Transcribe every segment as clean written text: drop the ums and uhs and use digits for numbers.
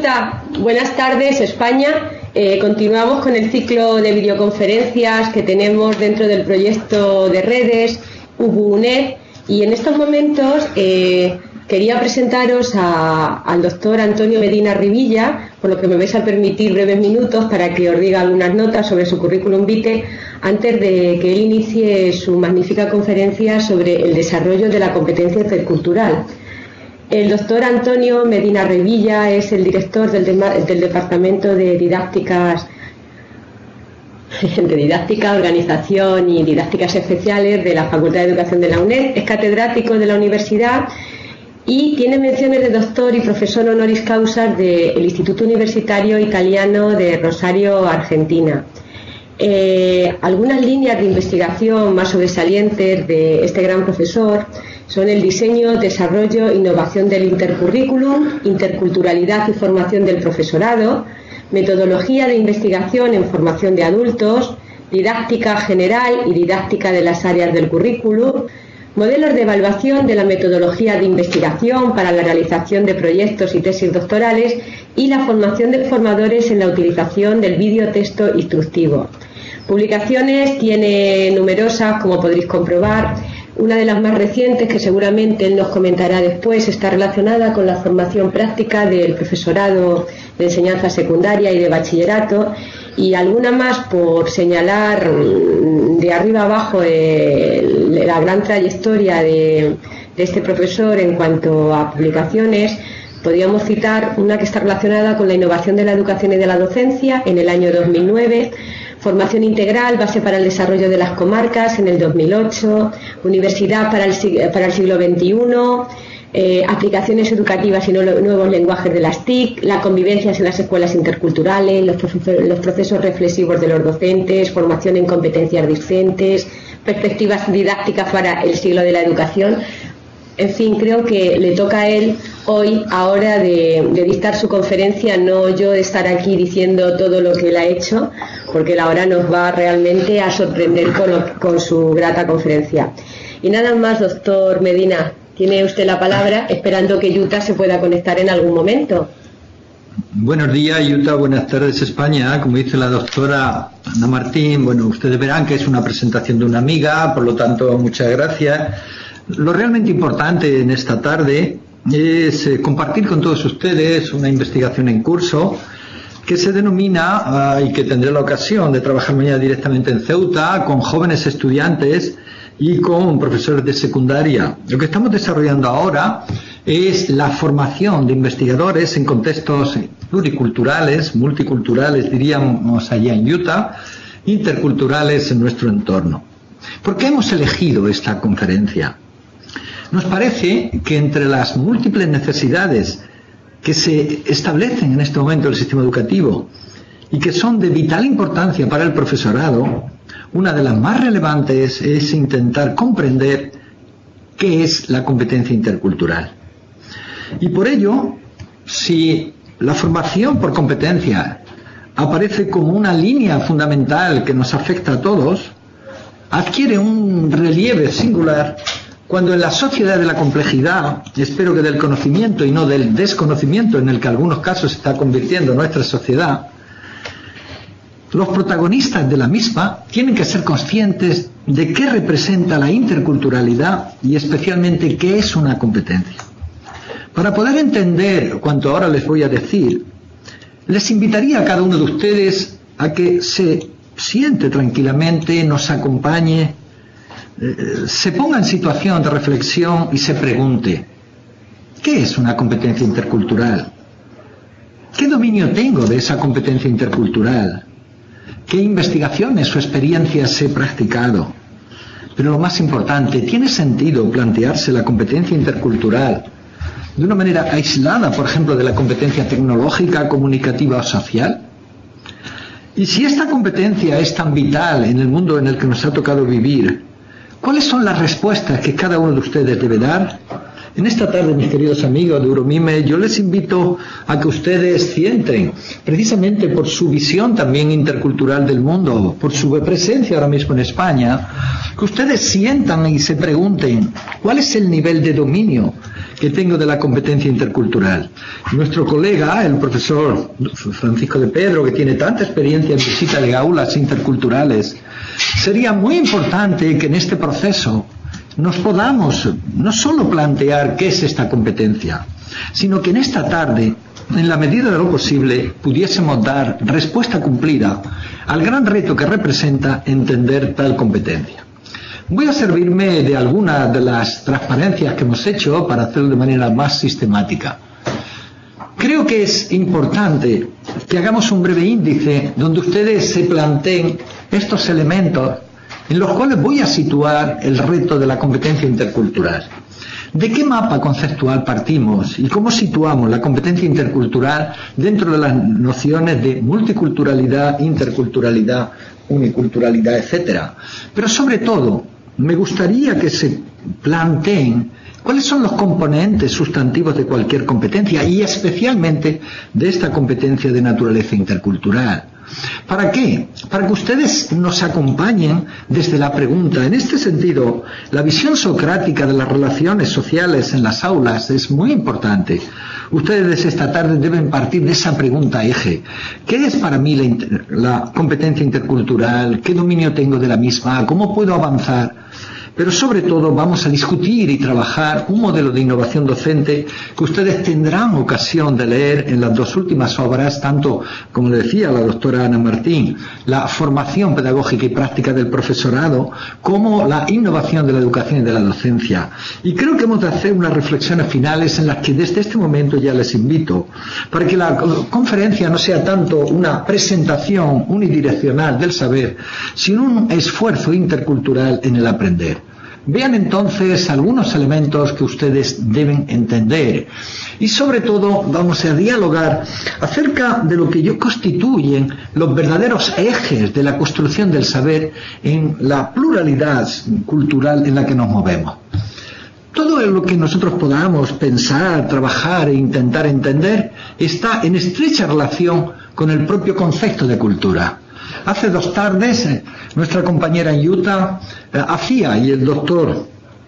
Yuta, buenas tardes España. Continuamos con el ciclo de videoconferencias que tenemos dentro del proyecto de redes UbuNet, y en estos momentos quería presentaros al doctor Antonio Medina Rivilla, por lo que me vais a permitir breves minutos para que os diga algunas notas sobre su currículum vitae antes de que él inicie su magnífica conferencia sobre el desarrollo de la competencia intercultural. El doctor Antonio Medina Rivilla es el director del Departamento de Didáctica, Organización y Didácticas Especiales de la Facultad de Educación de la UNED, es catedrático de la universidad y tiene menciones de doctor y profesor honoris causa del Instituto Universitario Italiano de Rosario, Argentina. Algunas líneas de investigación más sobresalientes de este gran profesor son el diseño, desarrollo e innovación del intercurrículum, interculturalidad y formación del profesorado, metodología de investigación en formación de adultos, didáctica general y didáctica de las áreas del currículum, modelos de evaluación de la metodología de investigación para la realización de proyectos y tesis doctorales y la formación de formadores en la utilización del videotexto instructivo. Publicaciones tiene numerosas, como podréis comprobar. Una de las más recientes, que seguramente él nos comentará después, está relacionada con la formación práctica del profesorado de enseñanza secundaria y de bachillerato, y alguna más por señalar de arriba abajo la gran trayectoria de este profesor en cuanto a publicaciones. Podríamos citar una que está relacionada con la innovación de la educación y de la docencia en el año 2009, Formación integral, base para el desarrollo de las comarcas en el 2008, Universidad para el siglo XXI, aplicaciones educativas y nuevos lenguajes de las TIC, la convivencia en las escuelas interculturales, los procesos reflexivos de los docentes, formación en competencias discentes, perspectivas didácticas para el siglo de la educación. En fin, creo que le toca a él hoy, ahora de dictar su conferencia, no yo de estar aquí diciendo todo lo que él ha hecho, porque él ahora nos va realmente a sorprender con su grata conferencia. Y nada más, doctor Medina, tiene usted la palabra, esperando que Yuta se pueda conectar en algún momento. Buenos días, Yuta, buenas tardes, España. Como dice la doctora Ana Martín, bueno, ustedes verán que es una presentación de una amiga, por lo tanto, muchas gracias. Lo realmente importante en esta tarde es compartir con todos ustedes una investigación en curso que se denomina, y que tendré la ocasión de trabajar mañana directamente en Ceuta, con jóvenes estudiantes y con profesores de secundaria. Lo que estamos desarrollando ahora es la formación de investigadores en contextos pluriculturales, multiculturales, diríamos allá en Utah, interculturales en nuestro entorno. ¿Por qué hemos elegido esta conferencia? Nos parece que entre las múltiples necesidades que se establecen en este momento en el sistema educativo y que son de vital importancia para el profesorado, una de las más relevantes es intentar comprender qué es la competencia intercultural. Y por ello, si la formación por competencia aparece como una línea fundamental que nos afecta a todos, adquiere un relieve singular cuando en la sociedad de la complejidad, espero que del conocimiento y no del desconocimiento en el que en algunos casos se está convirtiendo nuestra sociedad, los protagonistas de la misma tienen que ser conscientes de qué representa la interculturalidad y especialmente qué es una competencia. Para poder entender cuanto ahora les voy a decir, les invitaría a cada uno de ustedes a que se siente tranquilamente, nos acompañe, se ponga en situación de reflexión y se pregunte: ¿qué es una competencia intercultural? ¿Qué dominio tengo de esa competencia intercultural? ¿Qué investigaciones o experiencias he practicado? Pero lo más importante, ¿tiene sentido plantearse la competencia intercultural de una manera aislada, por ejemplo, de la competencia tecnológica, comunicativa o social? Y si esta competencia es tan vital en el mundo en el que nos ha tocado vivir, ¿cuáles son las respuestas que cada uno de ustedes debe dar En esta tarde, mis queridos amigos de Euromime, yo les invito a que ustedes sienten, precisamente por su visión también intercultural del mundo, por su presencia ahora mismo en España, que ustedes sientan y se pregunten cuál es el nivel de dominio que tengo de la competencia intercultural. Nuestro colega, el profesor Francisco de Pedro, que tiene tanta experiencia en visita de aulas interculturales, sería muy importante que en este proceso nos podamos no solo plantear qué es esta competencia, sino que en esta tarde, en la medida de lo posible, pudiésemos dar respuesta cumplida al gran reto que representa entender tal competencia. Voy a servirme de algunas de las transparencias que hemos hecho para hacerlo de manera más sistemática. Creo que es importante que hagamos un breve índice donde ustedes se planteen estos elementos en los cuales voy a situar el reto de la competencia intercultural. ¿De qué mapa conceptual partimos y cómo situamos la competencia intercultural dentro de las nociones de multiculturalidad, interculturalidad, uniculturalidad, etcétera? Pero sobre todo, me gustaría que se planteen cuáles son los componentes sustantivos de cualquier competencia y especialmente de esta competencia de naturaleza intercultural. ¿Para qué? Para que ustedes nos acompañen desde la pregunta. En este sentido, la visión socrática de las relaciones sociales en las aulas es muy importante. Ustedes esta tarde deben partir de esa pregunta eje. ¿Qué es para mí la competencia intercultural? ¿Qué dominio tengo de la misma? ¿Cómo puedo avanzar? Pero sobre todo vamos a discutir y trabajar un modelo de innovación docente que ustedes tendrán ocasión de leer en las dos últimas obras, tanto, como le decía la doctora Ana Martín, la formación pedagógica y práctica del profesorado, como la innovación de la educación y de la docencia. Y creo que hemos de hacer unas reflexiones finales en las que desde este momento ya les invito, para que la conferencia no sea tanto una presentación unidireccional del saber, sino un esfuerzo intercultural en el aprender. Vean entonces algunos elementos que ustedes deben entender y sobre todo vamos a dialogar acerca de lo que constituyen los verdaderos ejes de la construcción del saber en la pluralidad cultural en la que nos movemos. Todo lo que nosotros podamos pensar, trabajar e intentar entender está en estrecha relación con el propio concepto de cultura. Hace 2 tardes, nuestra compañera en Utah y el doctor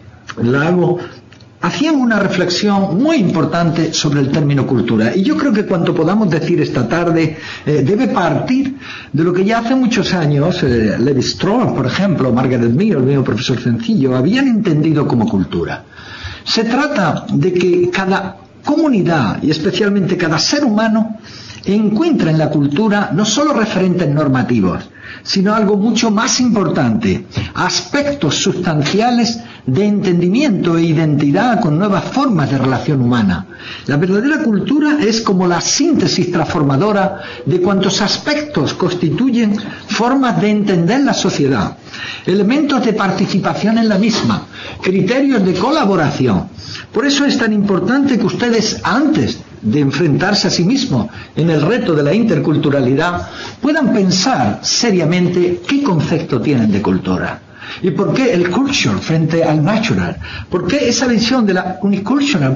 Lago hacían una reflexión muy importante sobre el término cultura. Y yo creo que cuanto podamos decir esta tarde debe partir de lo que ya hace muchos años Levi Strauss, por ejemplo, Margaret Mead, el mismo profesor Sencillo, habían entendido como cultura. Se trata de que cada comunidad y especialmente cada ser humano encuentra en la cultura no solo referentes normativos, sino algo mucho más importante, aspectos sustanciales de entendimiento e identidad con nuevas formas de relación humana. La verdadera cultura es como la síntesis transformadora de cuantos aspectos constituyen formas de entender la sociedad, elementos de participación en la misma, criterios de colaboración. Por eso es tan importante que ustedes, antes de enfrentarse a sí mismos en el reto de la interculturalidad, puedan pensar seriamente qué concepto tienen de cultura. ¿Y por qué el culture frente al natural? ¿Por qué esa visión de la unicultural?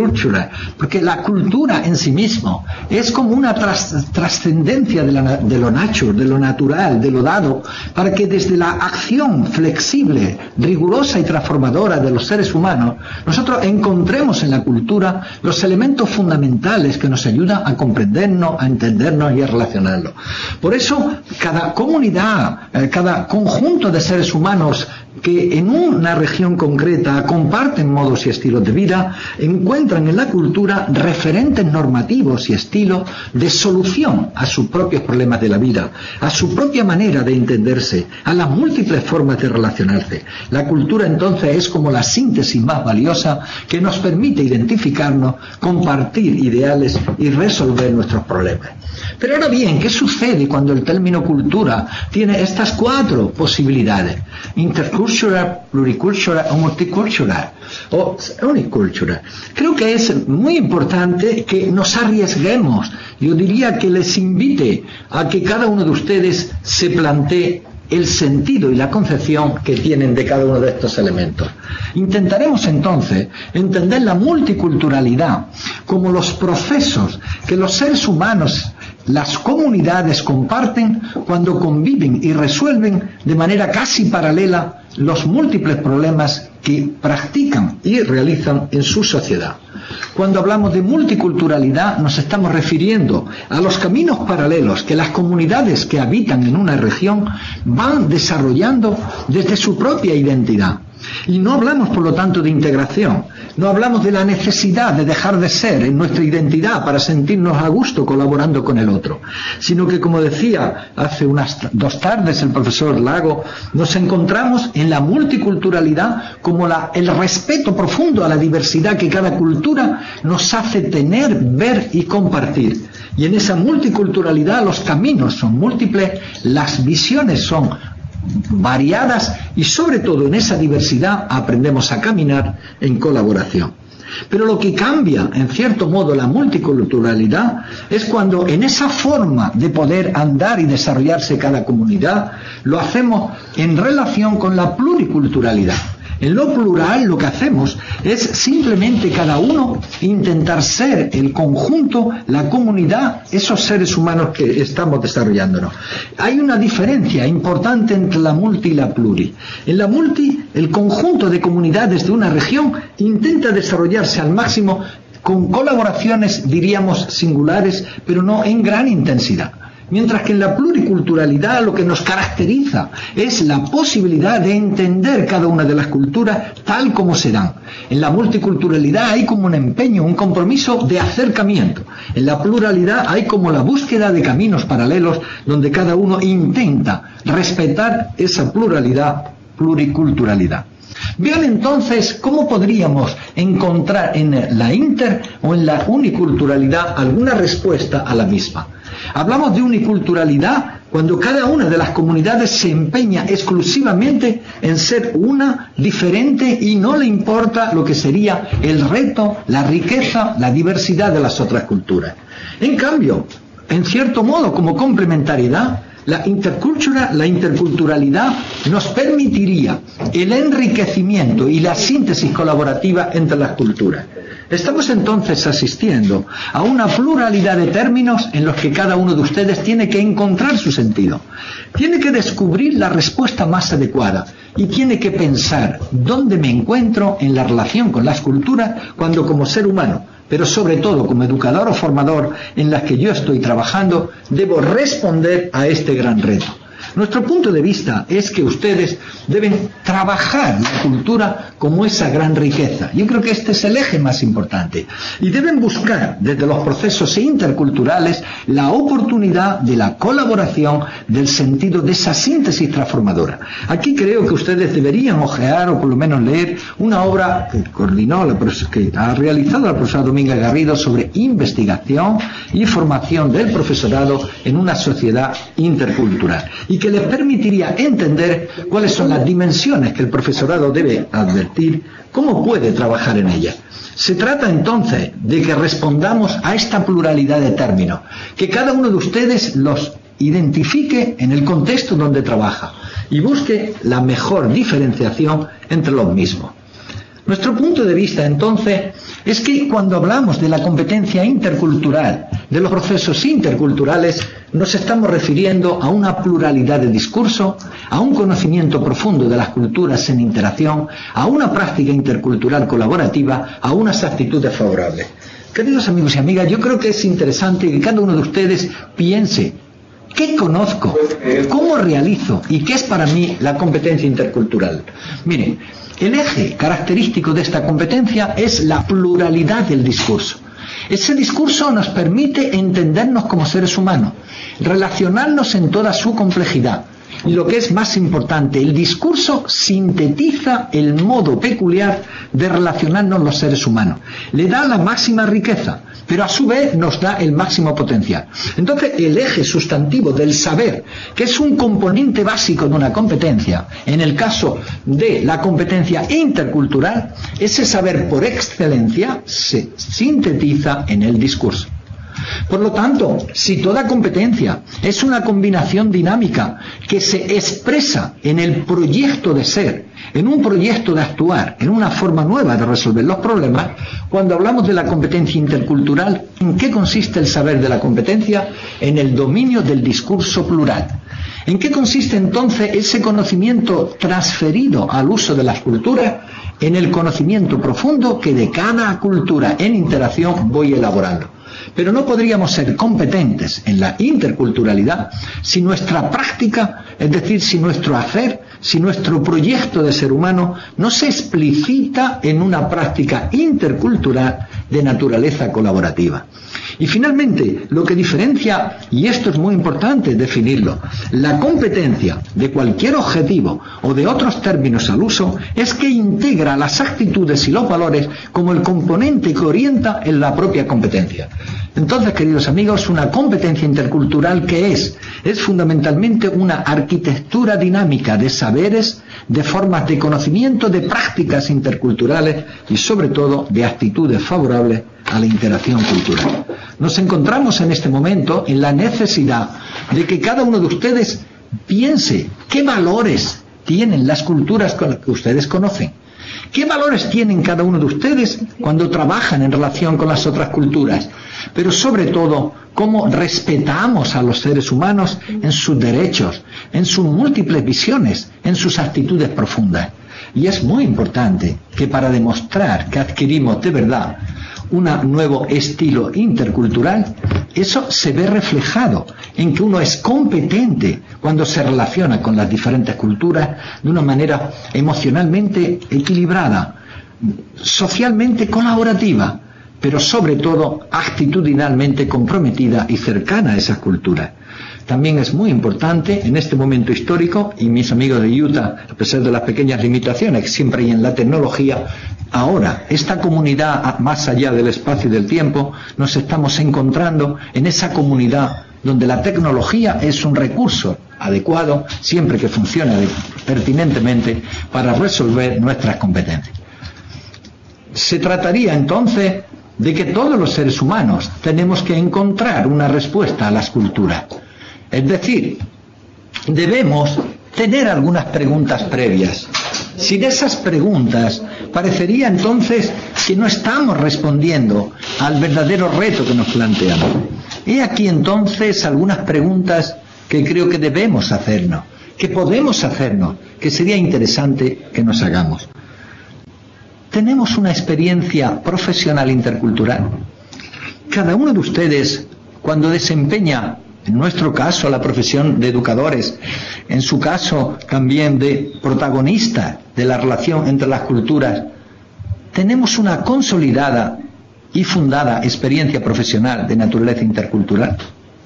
Porque la cultura en sí mismo es como una trascendencia de lo natural, de lo natural, de lo dado, para que desde la acción flexible, rigurosa y transformadora de los seres humanos, nosotros encontremos en la cultura los elementos fundamentales que nos ayudan a comprendernos, a entendernos y a relacionarnos. Por eso, cada comunidad, cada conjunto de seres humanos que en una región concreta comparten modos y estilos de vida, encuentran en la cultura referentes normativos y estilos de solución a sus propios problemas de la vida, a su propia manera de entenderse, a las múltiples formas de relacionarse. La cultura entonces es como la síntesis más valiosa que nos permite identificarnos, compartir ideales y resolver nuestros problemas. Pero ahora bien, ¿qué sucede cuando el término cultura tiene estas 4 posibilidades? Intercultural, pluricultural o multicultural o unicultural. Creo que es muy importante que nos arriesguemos. Yo diría que les invite a que cada uno de ustedes se plantee el sentido y la concepción que tienen de cada uno de estos elementos. Intentaremos entonces entender la multiculturalidad como los procesos que los seres humanos, las comunidades comparten cuando conviven y resuelven de manera casi paralela los múltiples problemas que practican y realizan en su sociedad. Cuando hablamos de multiculturalidad nos estamos refiriendo a los caminos paralelos que las comunidades que habitan en una región van desarrollando desde su propia identidad. Y no hablamos, por lo tanto, de integración, no hablamos de la necesidad de dejar de ser en nuestra identidad para sentirnos a gusto colaborando con el otro, sino que, como decía hace unas 2 tardes el profesor Lago, nos encontramos en la multiculturalidad como el respeto profundo a la diversidad que cada cultura nos hace tener, ver y compartir. Y en esa multiculturalidad los caminos son múltiples, las visiones son variadas y sobre todo en esa diversidad aprendemos a caminar en colaboración. Pero lo que cambia en cierto modo la multiculturalidad es cuando en esa forma de poder andar y desarrollarse cada comunidad lo hacemos en relación con la pluriculturalidad. En lo plural lo que hacemos es simplemente cada uno intentar ser el conjunto, la comunidad, esos seres humanos que estamos desarrollándonos. Hay una diferencia importante entre la multi y la pluri. En la multi, el conjunto de comunidades de una región intenta desarrollarse al máximo con colaboraciones, diríamos, singulares, pero no en gran intensidad. Mientras que en la pluriculturalidad lo que nos caracteriza es la posibilidad de entender cada una de las culturas tal como se dan. En la multiculturalidad hay como un empeño, un compromiso de acercamiento. En la pluralidad hay como la búsqueda de caminos paralelos donde cada uno intenta respetar esa pluriculturalidad. Vean entonces cómo podríamos encontrar en la inter o en la uniculturalidad alguna respuesta a la misma. Hablamos de uniculturalidad cuando cada una de las comunidades se empeña exclusivamente en ser una, diferente y no le importa lo que sería el reto, la riqueza, la diversidad de las otras culturas. En cambio, en cierto modo, como complementariedad, la interculturalidad nos permitiría el enriquecimiento y la síntesis colaborativa entre las culturas. Estamos entonces asistiendo a una pluralidad de términos en los que cada uno de ustedes tiene que encontrar su sentido. Tiene que descubrir la respuesta más adecuada y tiene que pensar dónde me encuentro en la relación con las culturas cuando como ser humano, pero sobre todo como educador o formador en las que yo estoy trabajando, debo responder a este gran reto. Nuestro punto de vista es que ustedes deben trabajar la cultura como esa gran riqueza. Yo creo que este es el eje más importante. Y deben buscar desde los procesos interculturales la oportunidad de la colaboración, del sentido de esa síntesis transformadora. Aquí creo que ustedes deberían ojear o por lo menos leer una obra que coordinó, que ha realizado la profesora Domínguez Garrido sobre investigación y formación del profesorado en una sociedad intercultural. Y que les permitiría entender cuáles son las dimensiones que el profesorado debe advertir, cómo puede trabajar en ellas. Se trata entonces de que respondamos a esta pluralidad de términos, que cada uno de ustedes los identifique en el contexto donde trabaja y busque la mejor diferenciación entre los mismos. Nuestro punto de vista, entonces, es que cuando hablamos de la competencia intercultural, de los procesos interculturales, nos estamos refiriendo a una pluralidad de discurso, a un conocimiento profundo de las culturas en interacción, a una práctica intercultural colaborativa, a unas actitudes favorables. Queridos amigos y amigas, yo creo que es interesante que cada uno de ustedes piense: ¿qué conozco? ¿Cómo realizo? ¿Y qué es para mí la competencia intercultural? Miren, el eje característico de esta competencia es la pluralidad del discurso. Ese discurso nos permite entendernos como seres humanos, relacionarnos en toda su complejidad. Y lo que es más importante, el discurso sintetiza el modo peculiar de relacionarnos los seres humanos. Le da la máxima riqueza, pero a su vez nos da el máximo potencial. Entonces, el eje sustantivo del saber, que es un componente básico de una competencia, en el caso de la competencia intercultural, ese saber por excelencia se sintetiza en el discurso. Por lo tanto, si toda competencia es una combinación dinámica que se expresa en el proyecto de ser, en un proyecto de actuar, en una forma nueva de resolver los problemas, cuando hablamos de la competencia intercultural, ¿en qué consiste el saber de la competencia? En el dominio del discurso plural. ¿En qué consiste entonces ese conocimiento transferido al uso de las culturas? En el conocimiento profundo que de cada cultura en interacción voy elaborando. Pero no podríamos ser competentes en la interculturalidad si nuestra práctica, es decir, si nuestro hacer, si nuestro proyecto de ser humano no se explicita en una práctica intercultural de naturaleza colaborativa. Y finalmente, lo que diferencia, y esto es muy importante definirlo, la competencia de cualquier objetivo o de otros términos al uso es que integra las actitudes y los valores como el componente que orienta en la propia competencia. Entonces, queridos amigos, una competencia intercultural, ¿qué es? Es fundamentalmente una arquitectura dinámica de saberes, de formas de conocimiento, de prácticas interculturales y sobre todo de actitudes favorables a la interacción cultural. Nos encontramos en este momento en la necesidad de que cada uno de ustedes piense qué valores tienen las culturas con las que ustedes conocen. ¿Qué valores tienen cada uno de ustedes cuando trabajan en relación con las otras culturas? Pero sobre todo, cómo respetamos a los seres humanos en sus derechos, en sus múltiples visiones, en sus actitudes profundas. Y es muy importante que para demostrar que adquirimos de verdad un nuevo estilo intercultural, eso se ve reflejado en que uno es competente cuando se relaciona con las diferentes culturas de una manera emocionalmente equilibrada, socialmente colaborativa, pero sobre todo actitudinalmente comprometida y cercana a esas culturas. También es muy importante en este momento histórico, y mis amigos de Utah, a pesar de las pequeñas limitaciones que siempre hay en la tecnología, ahora, esta comunidad, más allá del espacio y del tiempo, nos estamos encontrando en esa comunidad donde la tecnología es un recurso adecuado, siempre que funcione pertinentemente, para resolver nuestras competencias. Se trataría entonces de que todos los seres humanos tenemos que encontrar una respuesta a las culturas. Es decir, debemos tener algunas preguntas previas. Sin esas preguntas, parecería entonces que no estamos respondiendo al verdadero reto que nos planteamos. He aquí entonces algunas preguntas que creo que debemos hacernos, que podemos hacernos, que sería interesante que nos hagamos. ¿Tenemos una experiencia profesional intercultural? Cada uno de ustedes, cuando desempeña, en nuestro caso, la profesión de educadores, en su caso también de protagonista de la relación entre las culturas, ¿tenemos una consolidada y fundada experiencia profesional de naturaleza intercultural?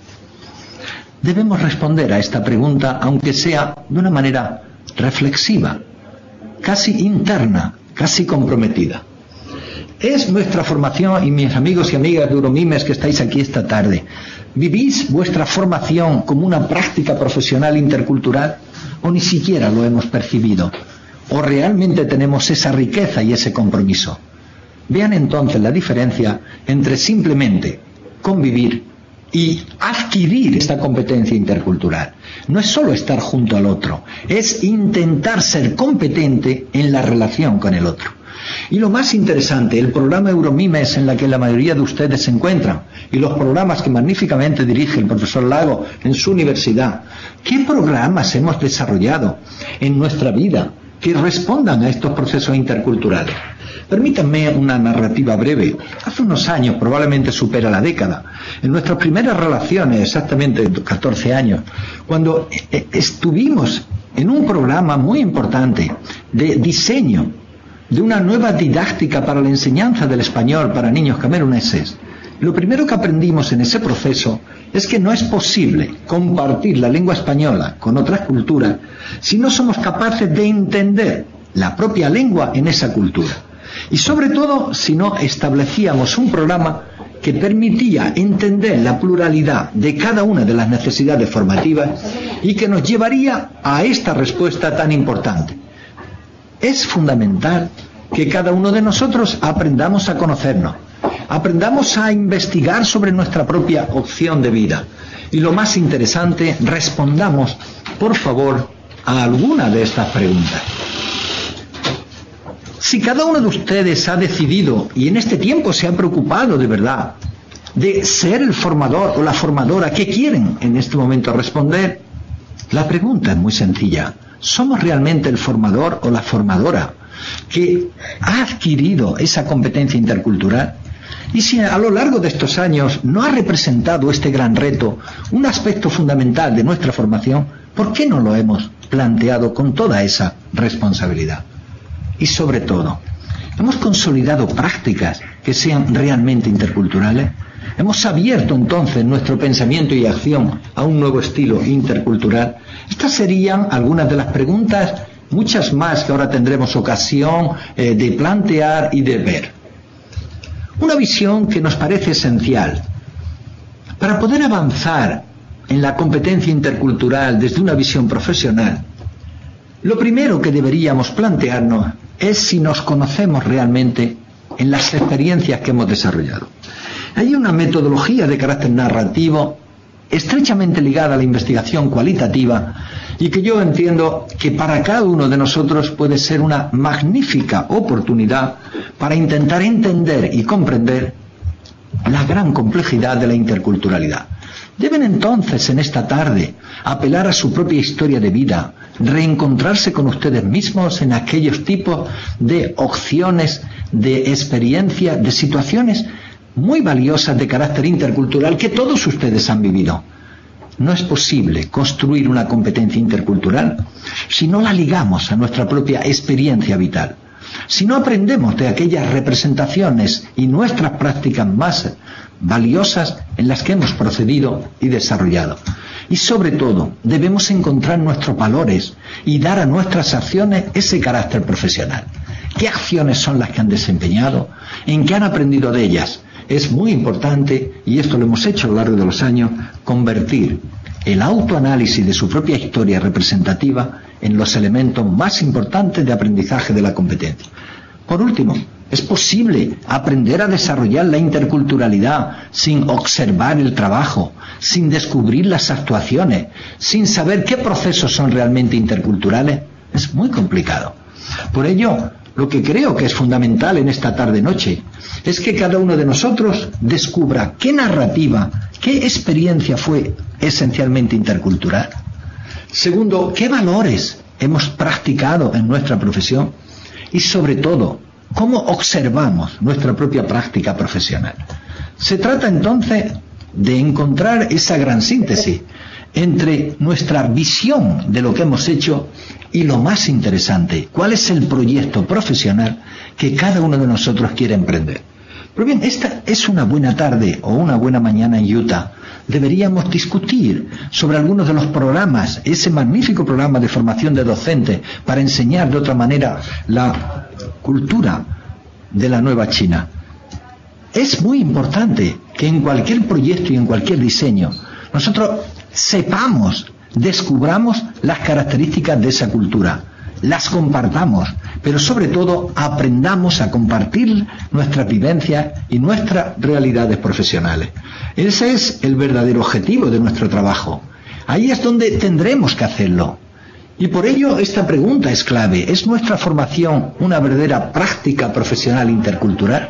Debemos responder a esta pregunta, aunque sea de una manera reflexiva, casi interna, casi comprometida. Es nuestra formación, y mis amigos y amigas de Euromimes que estáis aquí esta tarde, ¿vivís vuestra formación como una práctica profesional intercultural o ni siquiera lo hemos percibido? ¿O realmente tenemos esa riqueza y ese compromiso? Vean entonces la diferencia entre simplemente convivir y adquirir esta competencia intercultural. No es solo estar junto al otro, es intentar ser competente en la relación con el otro. Y lo más interesante, el programa Euromimes en la que la mayoría de ustedes se encuentran, y los programas que magníficamente dirige el profesor Lago en su universidad, ¿qué programas hemos desarrollado en nuestra vida que respondan a estos procesos interculturales? Permítanme una narrativa breve. Hace unos años, probablemente supera la década, en nuestras primeras relaciones, exactamente 14 años, cuando estuvimos en un programa muy importante de diseño de una nueva didáctica para la enseñanza del español para niños cameruneses, lo primero que aprendimos en ese proceso es que no es posible compartir la lengua española con otras culturas si no somos capaces de entender la propia lengua en esa cultura. Y sobre todo si no establecíamos un programa que permitía entender la pluralidad de cada una de las necesidades formativas y que nos llevaría a esta respuesta tan importante. Es fundamental que cada uno de nosotros aprendamos a conocernos, Aprendamos a investigar sobre nuestra propia opción de vida. Y lo más interesante, respondamos, por favor, a alguna de estas preguntas. Si cada uno de ustedes ha decidido, y en este tiempo se ha preocupado de verdad, de ser el formador o la formadora que quieren en este momento responder, la pregunta es muy sencilla. ¿Somos realmente el formador o la formadora que ha adquirido esa competencia intercultural? Y si a lo largo de estos años no ha representado este gran reto un aspecto fundamental de nuestra formación, ¿por qué no lo hemos planteado con toda esa responsabilidad? Y sobre todo, ¿hemos consolidado prácticas que sean realmente interculturales? ¿Hemos abierto entonces nuestro pensamiento y acción a un nuevo estilo intercultural? Estas serían algunas de las preguntas, muchas más que ahora tendremos ocasión de plantear y de ver. Una visión que nos parece esencial. Para poder avanzar en la competencia intercultural desde una visión profesional, lo primero que deberíamos plantearnos es si nos conocemos realmente en las experiencias que hemos desarrollado. Hay una metodología de carácter narrativo estrechamente ligada a la investigación cualitativa y que yo entiendo que para cada uno de nosotros puede ser una magnífica oportunidad para intentar entender y comprender la gran complejidad de la interculturalidad. Deben entonces en esta tarde apelar a su propia historia de vida, reencontrarse con ustedes mismos en aquellos tipos de opciones, de experiencias, de situaciones muy valiosas de carácter intercultural que todos ustedes han vivido. No es posible construir una competencia intercultural si no la ligamos a nuestra propia experiencia vital, si no aprendemos de aquellas representaciones y nuestras prácticas más valiosas en las que hemos procedido y desarrollado. Y sobre todo, debemos encontrar nuestros valores y dar a nuestras acciones ese carácter profesional. ¿Qué acciones son las que han desempeñado? ¿En qué han aprendido de ellas? Es muy importante, y esto lo hemos hecho a lo largo de los años, convertir el autoanálisis de su propia historia representativa en los elementos más importantes de aprendizaje de la competencia. Por último, es posible aprender a desarrollar la interculturalidad sin observar el trabajo, sin descubrir las actuaciones, sin saber qué procesos son realmente interculturales. Es muy complicado. Por ello, lo que creo que es fundamental en esta tarde-noche es que cada uno de nosotros descubra qué narrativa, qué experiencia fue esencialmente intercultural. Segundo, qué valores hemos practicado en nuestra profesión y sobre todo, cómo observamos nuestra propia práctica profesional. Se trata entonces de encontrar esa gran síntesis entre nuestra visión de lo que hemos hecho y lo más interesante, cuál es el proyecto profesional que cada uno de nosotros quiere emprender. Pero bien, esta es una buena tarde o una buena mañana en Utah. Deberíamos discutir sobre algunos de los programas, ese magnífico programa de formación de docentes para enseñar de otra manera la cultura de la nueva China. Es muy importante que en cualquier proyecto y en cualquier diseño nosotros sepamos, descubramos las características de esa cultura, las compartamos, pero sobre todo aprendamos a compartir nuestras vivencias y nuestras realidades profesionales. Ese es el verdadero objetivo de nuestro trabajo. Ahí es donde tendremos que hacerlo. Y por ello esta pregunta es clave. ¿Es nuestra formación una verdadera práctica profesional intercultural?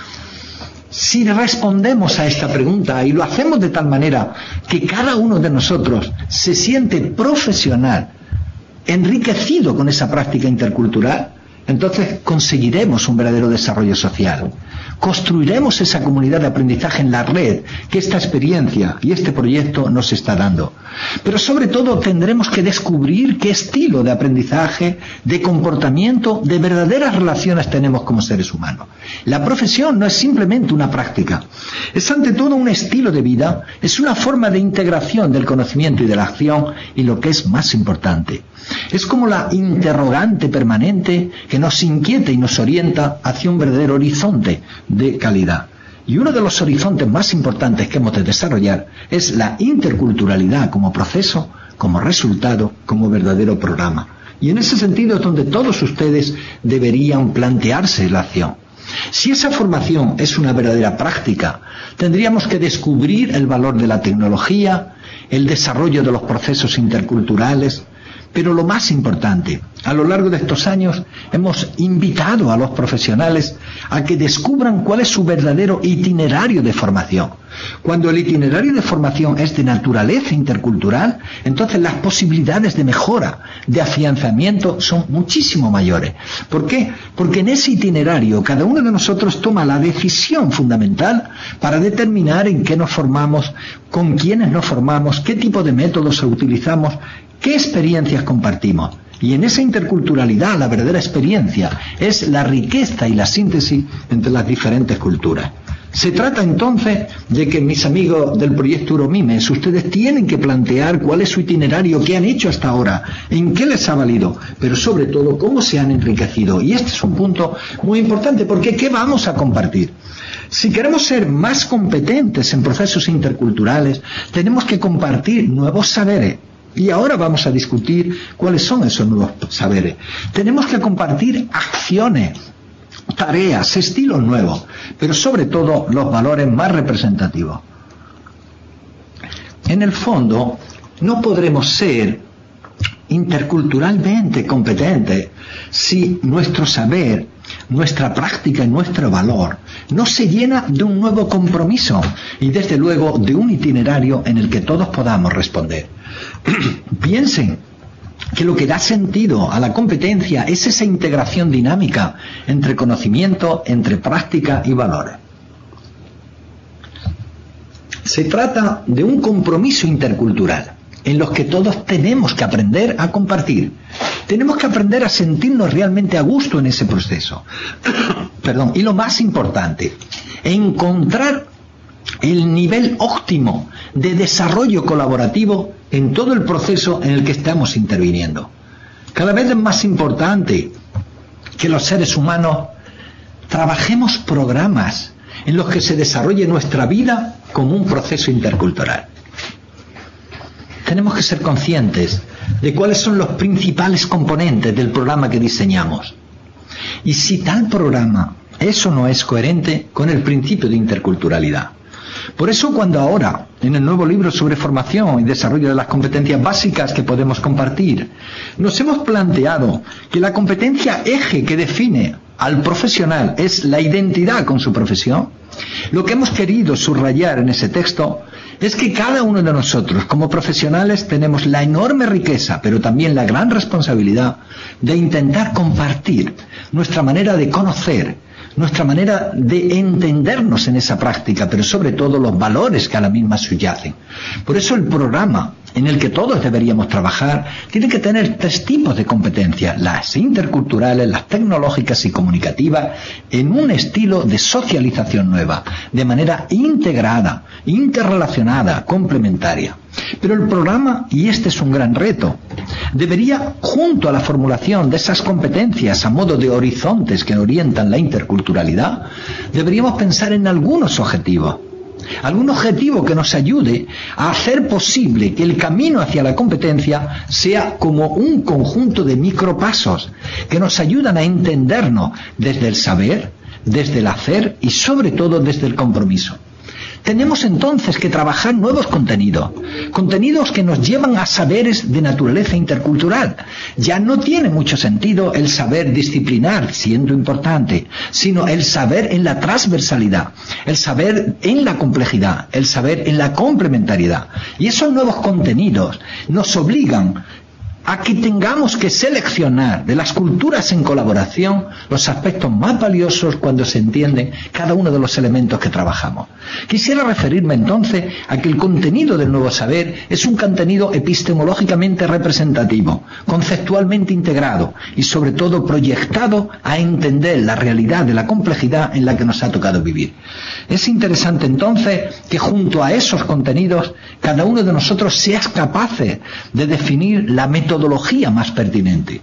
Si respondemos a esta pregunta y lo hacemos de tal manera que cada uno de nosotros se siente profesional, enriquecido con esa práctica intercultural, entonces conseguiremos un verdadero desarrollo social. Construiremos esa comunidad de aprendizaje en la red que esta experiencia y este proyecto nos está dando. Pero sobre todo tendremos que descubrir qué estilo de aprendizaje, de comportamiento, de verdaderas relaciones tenemos como seres humanos. La profesión no es simplemente una práctica, es ante todo un estilo de vida, es una forma de integración del conocimiento y de la acción y lo que es más importante, es como la interrogante permanente que nos inquieta y nos orienta hacia un verdadero horizonte de calidad. Y uno de los horizontes más importantes que hemos de desarrollar es la interculturalidad como proceso, como resultado, como verdadero programa. Y en ese sentido es donde todos ustedes deberían plantearse la acción. Si esa formación es una verdadera práctica, tendríamos que descubrir el valor de la tecnología, el desarrollo de los procesos interculturales, pero lo más importante, a lo largo de estos años hemos invitado a los profesionales a que descubran cuál es su verdadero itinerario de formación. Cuando el itinerario de formación es de naturaleza intercultural, entonces las posibilidades de mejora, de afianzamiento son muchísimo mayores. ¿Por qué? Porque en ese itinerario cada uno de nosotros toma la decisión fundamental para determinar en qué nos formamos, con quiénes nos formamos, qué tipo de métodos utilizamos, qué experiencias compartimos. Y en esa interculturalidad, la verdadera experiencia es la riqueza y la síntesis entre las diferentes culturas. Se trata entonces de que, mis amigos del proyecto Euromimes, ustedes tienen que plantear cuál es su itinerario, qué han hecho hasta ahora, en qué les ha valido, pero sobre todo cómo se han enriquecido. Y este es un punto muy importante, porque ¿qué vamos a compartir? Si queremos ser más competentes en procesos interculturales, tenemos que compartir nuevos saberes. Y ahora vamos a discutir cuáles son esos nuevos saberes. Tenemos que compartir acciones, tareas, estilos nuevos, pero sobre todo los valores más representativos. En el fondo, no podremos ser interculturalmente competentes si nuestro saber, nuestra práctica y nuestro valor no se llena de un nuevo compromiso y desde luego de un itinerario en el que todos podamos responder. Piensen que lo que da sentido a la competencia es esa integración dinámica entre conocimiento, entre práctica y valores. Se trata de un compromiso intercultural en los que todos tenemos que aprender a compartir. Tenemos que aprender a sentirnos realmente a gusto en ese proceso. Y lo más importante, encontrar el nivel óptimo de desarrollo colaborativo en todo el proceso en el que estamos interviniendo. Cada vez es más importante que los seres humanos trabajemos programas en los que se desarrolle nuestra vida como un proceso intercultural. Tenemos que ser conscientes de cuáles son los principales componentes del programa que diseñamos. Y si tal programa es o no es coherente con el principio de interculturalidad. Por eso cuando ahora, en el nuevo libro sobre formación y desarrollo de las competencias básicas que podemos compartir, nos hemos planteado que la competencia eje que define al profesional es la identidad con su profesión, lo que hemos querido subrayar en ese texto es que cada uno de nosotros como profesionales tenemos la enorme riqueza, pero también la gran responsabilidad de intentar compartir nuestra manera de conocer, nuestra manera de entendernos en esa práctica, pero sobre todo los valores que a la misma subyacen. Por eso el programa en el que todos deberíamos trabajar tiene que tener 3 tipos de competencias: las interculturales, las tecnológicas y comunicativas, en un estilo de socialización nueva, de manera integrada, interrelacionada, complementaria. Pero el programa, y este es un gran reto, debería, junto a la formulación de esas competencias a modo de horizontes que orientan la interculturalidad, deberíamos pensar en algunos objetivos. Algún objetivo que nos ayude a hacer posible que el camino hacia la competencia sea como un conjunto de micropasos que nos ayudan a entendernos desde el saber, desde el hacer y sobre todo desde el compromiso. Tenemos entonces que trabajar nuevos contenidos que nos llevan a saberes de naturaleza intercultural. Ya no tiene mucho sentido el saber disciplinar, siendo importante, sino el saber en la transversalidad, el saber en la complejidad, el saber en la complementariedad. Y esos nuevos contenidos nos obligan a que tengamos que seleccionar de las culturas en colaboración los aspectos más valiosos cuando se entienden cada uno de los elementos que trabajamos. Quisiera referirme entonces a que el contenido del nuevo saber es un contenido epistemológicamente representativo, conceptualmente integrado y sobre todo proyectado a entender la realidad de la complejidad en la que nos ha tocado vivir. Es interesante entonces que junto a esos contenidos cada uno de nosotros sea capaz de definir la metodología más pertinente.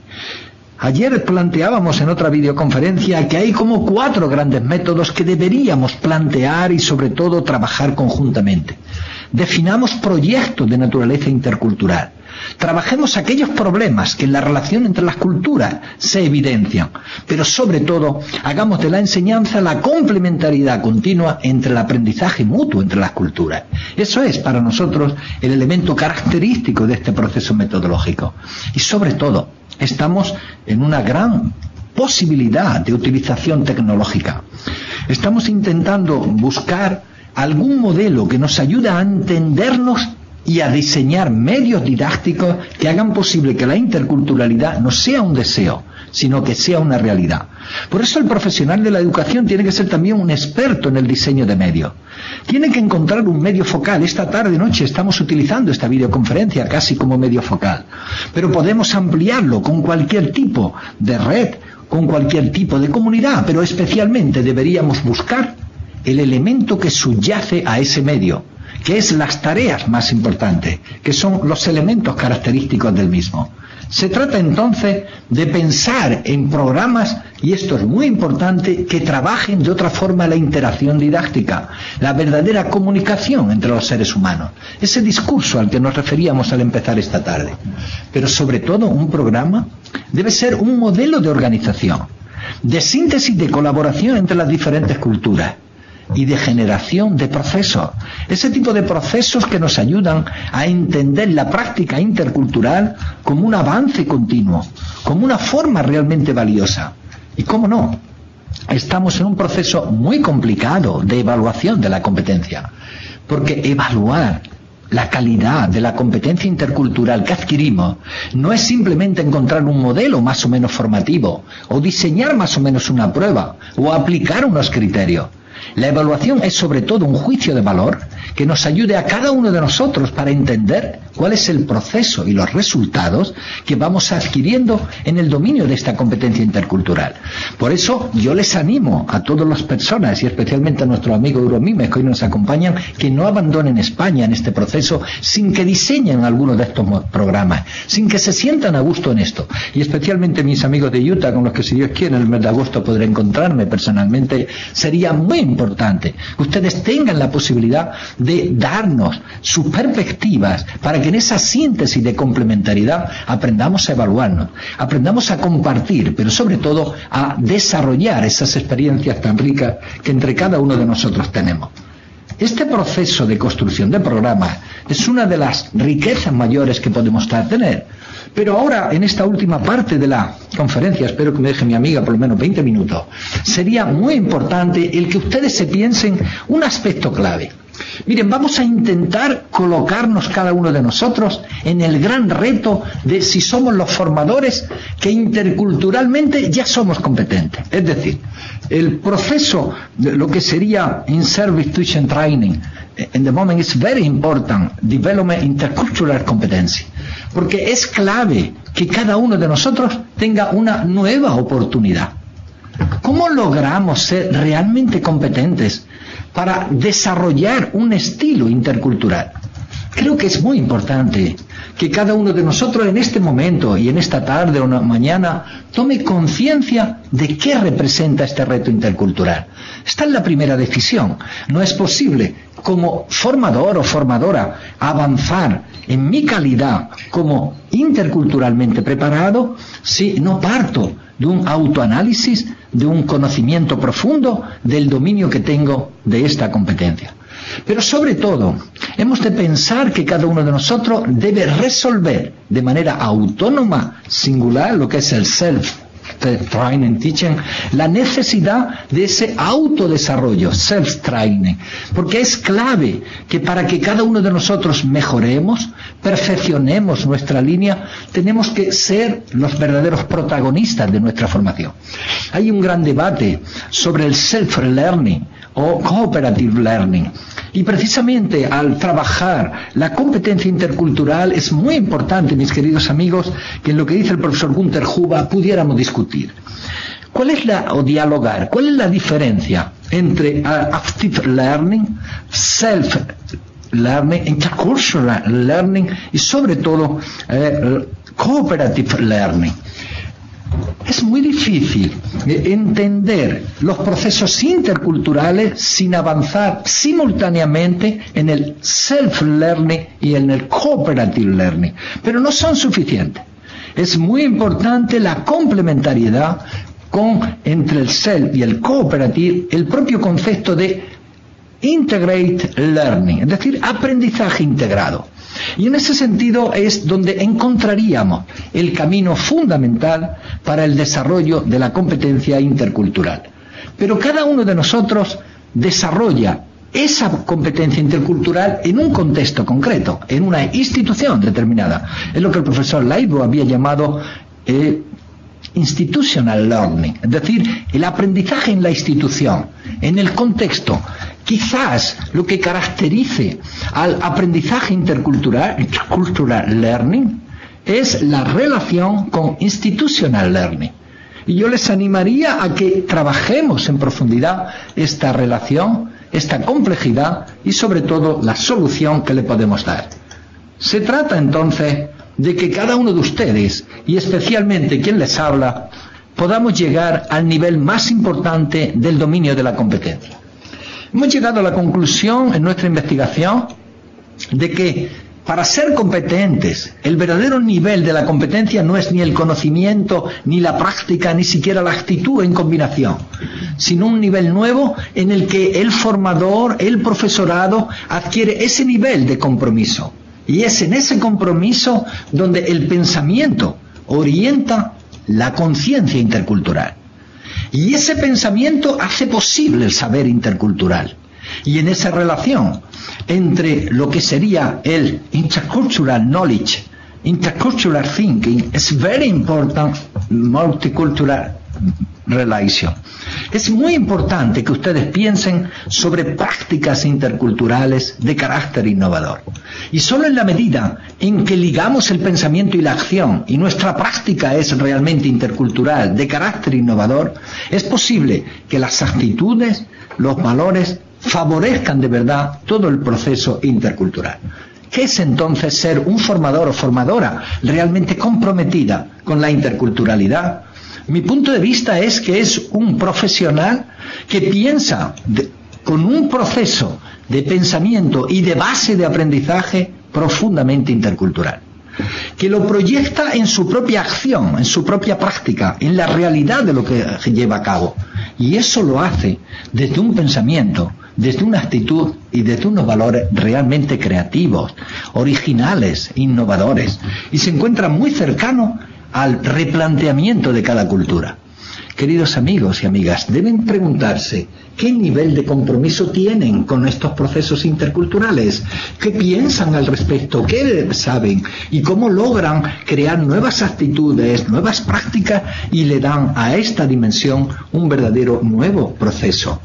Ayer planteábamos en otra videoconferencia que hay como 4 grandes métodos que deberíamos plantear y sobre todo trabajar conjuntamente. Definamos proyectos de naturaleza intercultural. Trabajemos aquellos problemas que en la relación entre las culturas se evidencian, pero sobre todo hagamos de la enseñanza la complementariedad continua entre el aprendizaje mutuo entre las culturas. Eso es para nosotros el elemento característico de este proceso metodológico. Y sobre todo, estamos en una gran posibilidad de utilización tecnológica. Estamos intentando buscar algún modelo que nos ayude a entendernos y a diseñar medios didácticos que hagan posible que la interculturalidad no sea un deseo, sino que sea una realidad. Por eso el profesional de la educación tiene que ser también un experto en el diseño de medios. Tiene que encontrar un medio focal. Esta tarde-noche estamos utilizando esta videoconferencia casi como medio focal. Pero podemos ampliarlo con cualquier tipo de red, con cualquier tipo de comunidad, pero especialmente deberíamos buscar el elemento que subyace a ese medio, que es las tareas más importantes, que son los elementos característicos del mismo. Se trata entonces de pensar en programas, y esto es muy importante, que trabajen de otra forma la interacción didáctica, la verdadera comunicación entre los seres humanos, ese discurso al que nos referíamos al empezar esta tarde. Pero sobre todo un programa debe ser un modelo de organización, de síntesis de colaboración entre las diferentes culturas y de generación de procesos, ese tipo de procesos que nos ayudan a entender la práctica intercultural como un avance continuo, como una forma realmente valiosa. Y cómo no, estamos en un proceso muy complicado de evaluación de la competencia, porque evaluar la calidad de la competencia intercultural que adquirimos no es simplemente encontrar un modelo más o menos formativo, o diseñar más o menos una prueba, o aplicar unos criterios. La evaluación es sobre todo un juicio de valor que nos ayude a cada uno de nosotros para entender cuál es el proceso y los resultados que vamos adquiriendo en el dominio de esta competencia intercultural. Por eso yo les animo a todas las personas, y especialmente a nuestros amigos Euromimes que hoy nos acompañan, que no abandonen España en este proceso sin que diseñen alguno de estos programas, sin que se sientan a gusto en esto. Y especialmente mis amigos de Utah, con los que si Dios quiere en el mes de agosto podré encontrarme personalmente, sería muy importante que ustedes tengan la posibilidad de darnos sus perspectivas para que en esa síntesis de complementariedad aprendamos a evaluarnos, aprendamos a compartir, pero sobre todo a desarrollar esas experiencias tan ricas que entre cada uno de nosotros tenemos. Este proceso de construcción de programas es una de las riquezas mayores que podemos tener. Pero ahora, en esta última parte de la conferencia, espero que me deje mi amiga por lo menos 20 minutos, sería muy importante el que ustedes se piensen un aspecto clave. Miren, vamos a intentar colocarnos cada uno de nosotros en el gran reto de si somos los formadores que interculturalmente ya somos competentes. Es decir, el proceso de lo que sería in-service teaching training, in the moment is very important, development intercultural competency, porque es clave que cada uno de nosotros tenga una nueva oportunidad. ¿Cómo logramos ser realmente competentes para desarrollar un estilo intercultural? Creo que es muy importante que cada uno de nosotros en este momento y en esta tarde o mañana tome conciencia de qué representa este reto intercultural. Esta es la primera decisión. No es posible, como formador o formadora, avanzar en mi calidad como interculturalmente preparado si no parto de un autoanálisis, de un conocimiento profundo del dominio que tengo de esta competencia. Pero sobre todo, hemos de pensar que cada uno de nosotros debe resolver de manera autónoma, singular, lo que es el self-training teaching, la necesidad de ese autodesarrollo, self-training, porque es clave que para que cada uno de nosotros mejoremos, perfeccionemos nuestra línea, tenemos que ser los verdaderos protagonistas de nuestra formación. Hay un gran debate sobre el self-learning o cooperative learning. Y precisamente al trabajar la competencia intercultural es muy importante, mis queridos amigos, que en lo que dice el profesor Günter Huber pudiéramos discutir. ¿Cuál es dialogar? ¿Cuál es la diferencia entre active learning, self-learning, intercultural learning y sobre todo cooperative learning? Es muy difícil entender los procesos interculturales sin avanzar simultáneamente en el self-learning y en el cooperative learning, pero no son suficientes. Es muy importante la complementariedad entre el self y el cooperative, el propio concepto de integrate learning, es decir, aprendizaje integrado. Y en ese sentido es donde encontraríamos el camino fundamental para el desarrollo de la competencia intercultural. Pero cada uno de nosotros desarrolla esa competencia intercultural en un contexto concreto, en una institución determinada. Es lo que el profesor Leibo había llamado institutional learning, es decir, el aprendizaje en la institución, en el contexto. Quizás lo que caracterice al aprendizaje intercultural learning, es la relación con institutional learning. Y yo les animaría a que trabajemos en profundidad esta relación, esta complejidad y sobre todo la solución que le podemos dar. Se trata entonces de que cada uno de ustedes, y especialmente quien les habla, podamos llegar al nivel más importante del dominio de la competencia. Hemos llegado a la conclusión en nuestra investigación de que para ser competentes, el verdadero nivel de la competencia no es ni el conocimiento, ni la práctica, ni siquiera la actitud en combinación, sino un nivel nuevo en el que el formador, el profesorado, adquiere ese nivel de compromiso. Y es en ese compromiso donde el pensamiento orienta la conciencia intercultural. Y ese pensamiento hace posible el saber intercultural. Y en esa relación entre lo que sería el intercultural knowledge, intercultural thinking, es very important multicultural relation. Es muy importante que ustedes piensen sobre prácticas interculturales de carácter innovador. Y solo en la medida en que ligamos el pensamiento y la acción, y nuestra práctica es realmente intercultural, de carácter innovador, es posible que las actitudes, los valores, favorezcan de verdad todo el proceso intercultural. ¿Qué es entonces ser un formador o formadora realmente comprometida con la interculturalidad? Mi punto de vista es que es un profesional que piensa con un proceso de pensamiento y de base de aprendizaje profundamente intercultural, que lo proyecta en su propia acción, en su propia práctica, en la realidad de lo que lleva a cabo. Y eso lo hace desde un pensamiento, desde una actitud y desde unos valores realmente creativos, originales, innovadores, y se encuentra muy cercano al replanteamiento de cada cultura. Queridos amigos y amigas, deben preguntarse qué nivel de compromiso tienen con estos procesos interculturales, qué piensan al respecto, qué saben y cómo logran crear nuevas actitudes, nuevas prácticas y le dan a esta dimensión un verdadero nuevo proceso.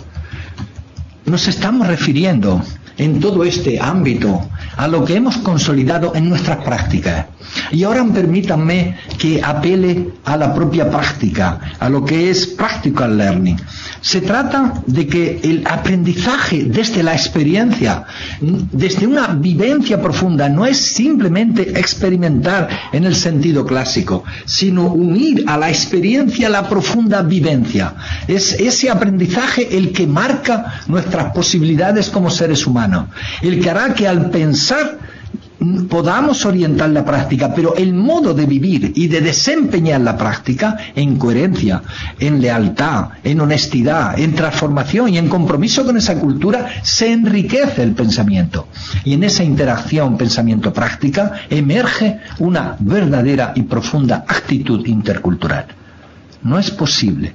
Nos estamos refiriendo en todo este ámbito a lo que hemos consolidado en nuestras prácticas. Y ahora permítanme que apele a la propia práctica, a lo que es practical learning. Se trata de que el aprendizaje desde la experiencia, desde una vivencia profunda, no es simplemente experimentar en el sentido clásico, sino unir a la experiencia la profunda vivencia. Es ese aprendizaje el que marca nuestras posibilidades como seres humanos, el que hará que al pensar podamos orientar la práctica, pero el modo de vivir y de desempeñar la práctica en coherencia, en lealtad, en honestidad, en transformación y en compromiso con esa cultura, se enriquece el pensamiento. Y en esa interacción pensamiento-práctica emerge una verdadera y profunda actitud intercultural. No es posible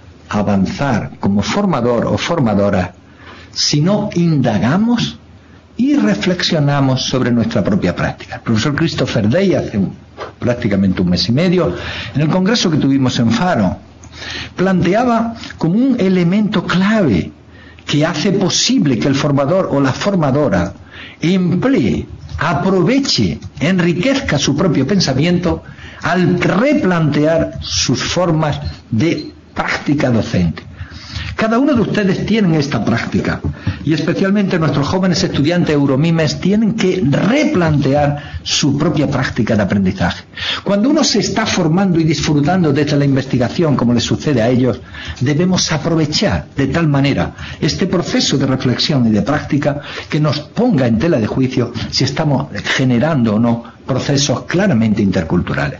avanzar como formador o formadora si no indagamos y reflexionamos sobre nuestra propia práctica. El profesor Christopher Day, hace prácticamente un mes y medio, en el congreso que tuvimos en Faro, planteaba como un elemento clave que hace posible que el formador o la formadora emplee, aproveche, enriquezca su propio pensamiento al replantear sus formas de práctica docente. Cada uno de ustedes tiene esta práctica y especialmente nuestros jóvenes estudiantes Euromimes tienen que replantear su propia práctica de aprendizaje. Cuando uno se está formando y disfrutando desde la investigación, como le sucede a ellos, debemos aprovechar de tal manera este proceso de reflexión y de práctica que nos ponga en tela de juicio si estamos generando o no procesos claramente interculturales.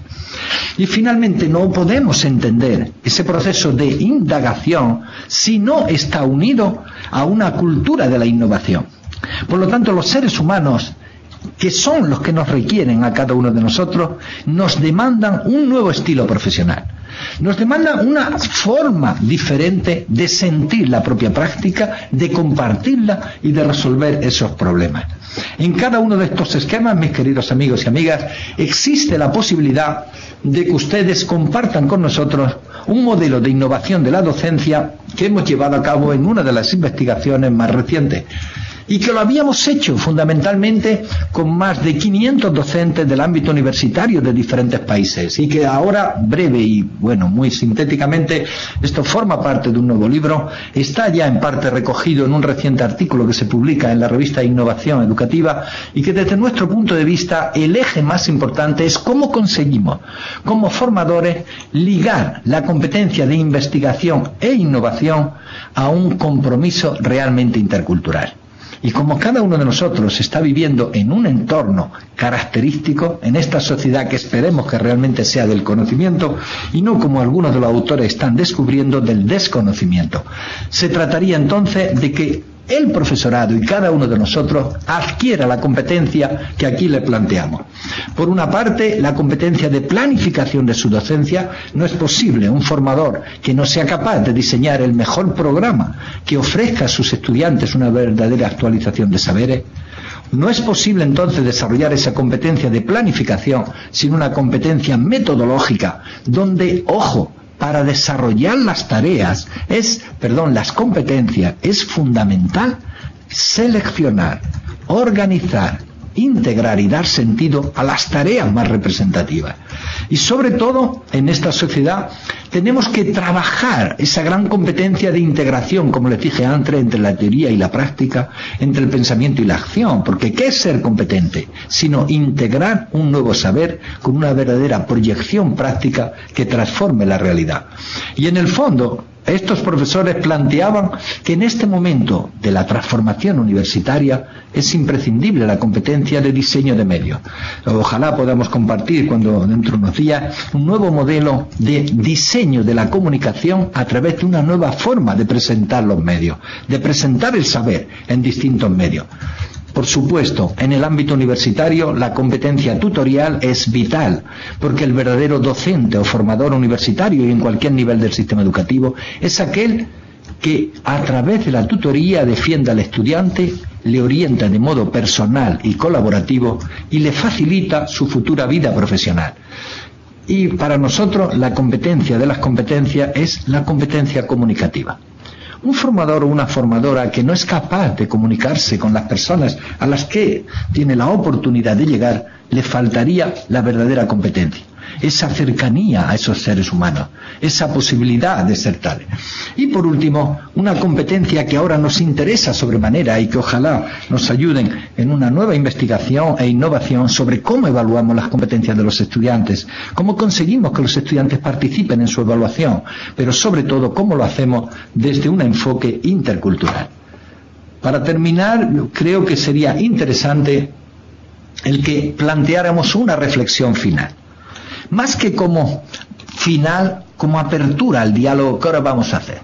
Y finalmente no podemos entender ese proceso de indagación si no está unido a una cultura de la innovación. Por lo tanto, los seres humanos, que son los que nos requieren a cada uno de nosotros, nos demandan un nuevo estilo profesional. Nos demandan una forma diferente de sentir la propia práctica, de compartirla y de resolver esos problemas. En cada uno de estos esquemas, mis queridos amigos y amigas, existe la posibilidad de que ustedes compartan con nosotros un modelo de innovación de la docencia que hemos llevado a cabo en una de las investigaciones más recientes, y que lo habíamos hecho fundamentalmente con más de 500 docentes del ámbito universitario de diferentes países, y que ahora, breve y muy sintéticamente, esto forma parte de un nuevo libro, está ya en parte recogido en un reciente artículo que se publica en la revista Innovación Educativa, y que desde nuestro punto de vista el eje más importante es cómo conseguimos como formadores ligar la competencia de investigación e innovación a un compromiso realmente intercultural. Y como cada uno de nosotros está viviendo en un entorno característico, en esta sociedad que esperemos que realmente sea del conocimiento, y no como algunos de los autores están descubriendo, del desconocimiento, se trataría entonces de que el profesorado y cada uno de nosotros adquiera la competencia que aquí le planteamos. Por una parte, la competencia de planificación de su docencia. No es posible un formador que no sea capaz de diseñar el mejor programa que ofrezca a sus estudiantes una verdadera actualización de saberes. No es posible entonces desarrollar esa competencia de planificación sin una competencia metodológica, donde, ojo, para desarrollar las las competencias, es fundamental seleccionar, organizar, integrar y dar sentido a las tareas más representativas. Y sobre todo, en esta sociedad, tenemos que trabajar esa gran competencia de integración, como les dije antes, entre la teoría y la práctica, entre el pensamiento y la acción, porque ¿qué es ser competente? Sino integrar un nuevo saber con una verdadera proyección práctica que transforme la realidad. Y en el fondo, estos profesores planteaban que en este momento de la transformación universitaria es imprescindible la competencia de diseño de medios. Ojalá podamos compartir, cuando dentro de unos días, un nuevo modelo de diseño de la comunicación a través de una nueva forma de presentar los medios, de presentar el saber en distintos medios. Por supuesto, en el ámbito universitario la competencia tutorial es vital, porque el verdadero docente o formador universitario y en cualquier nivel del sistema educativo es aquel que a través de la tutoría defiende al estudiante, le orienta de modo personal y colaborativo y le facilita su futura vida profesional. Y para nosotros la competencia de las competencias es la competencia comunicativa. Un formador o una formadora que no es capaz de comunicarse con las personas a las que tiene la oportunidad de llegar, le faltaría la verdadera competencia, esa cercanía a esos seres humanos, esa posibilidad de ser tales. Y por último, una competencia que ahora nos interesa sobremanera y que ojalá nos ayuden en una nueva investigación e innovación sobre cómo evaluamos las competencias de los estudiantes, cómo conseguimos que los estudiantes participen en su evaluación, pero sobre todo cómo lo hacemos desde un enfoque intercultural. Para terminar, creo que sería interesante el que planteáramos una reflexión final. Más que como final, como apertura al diálogo que ahora vamos a hacer.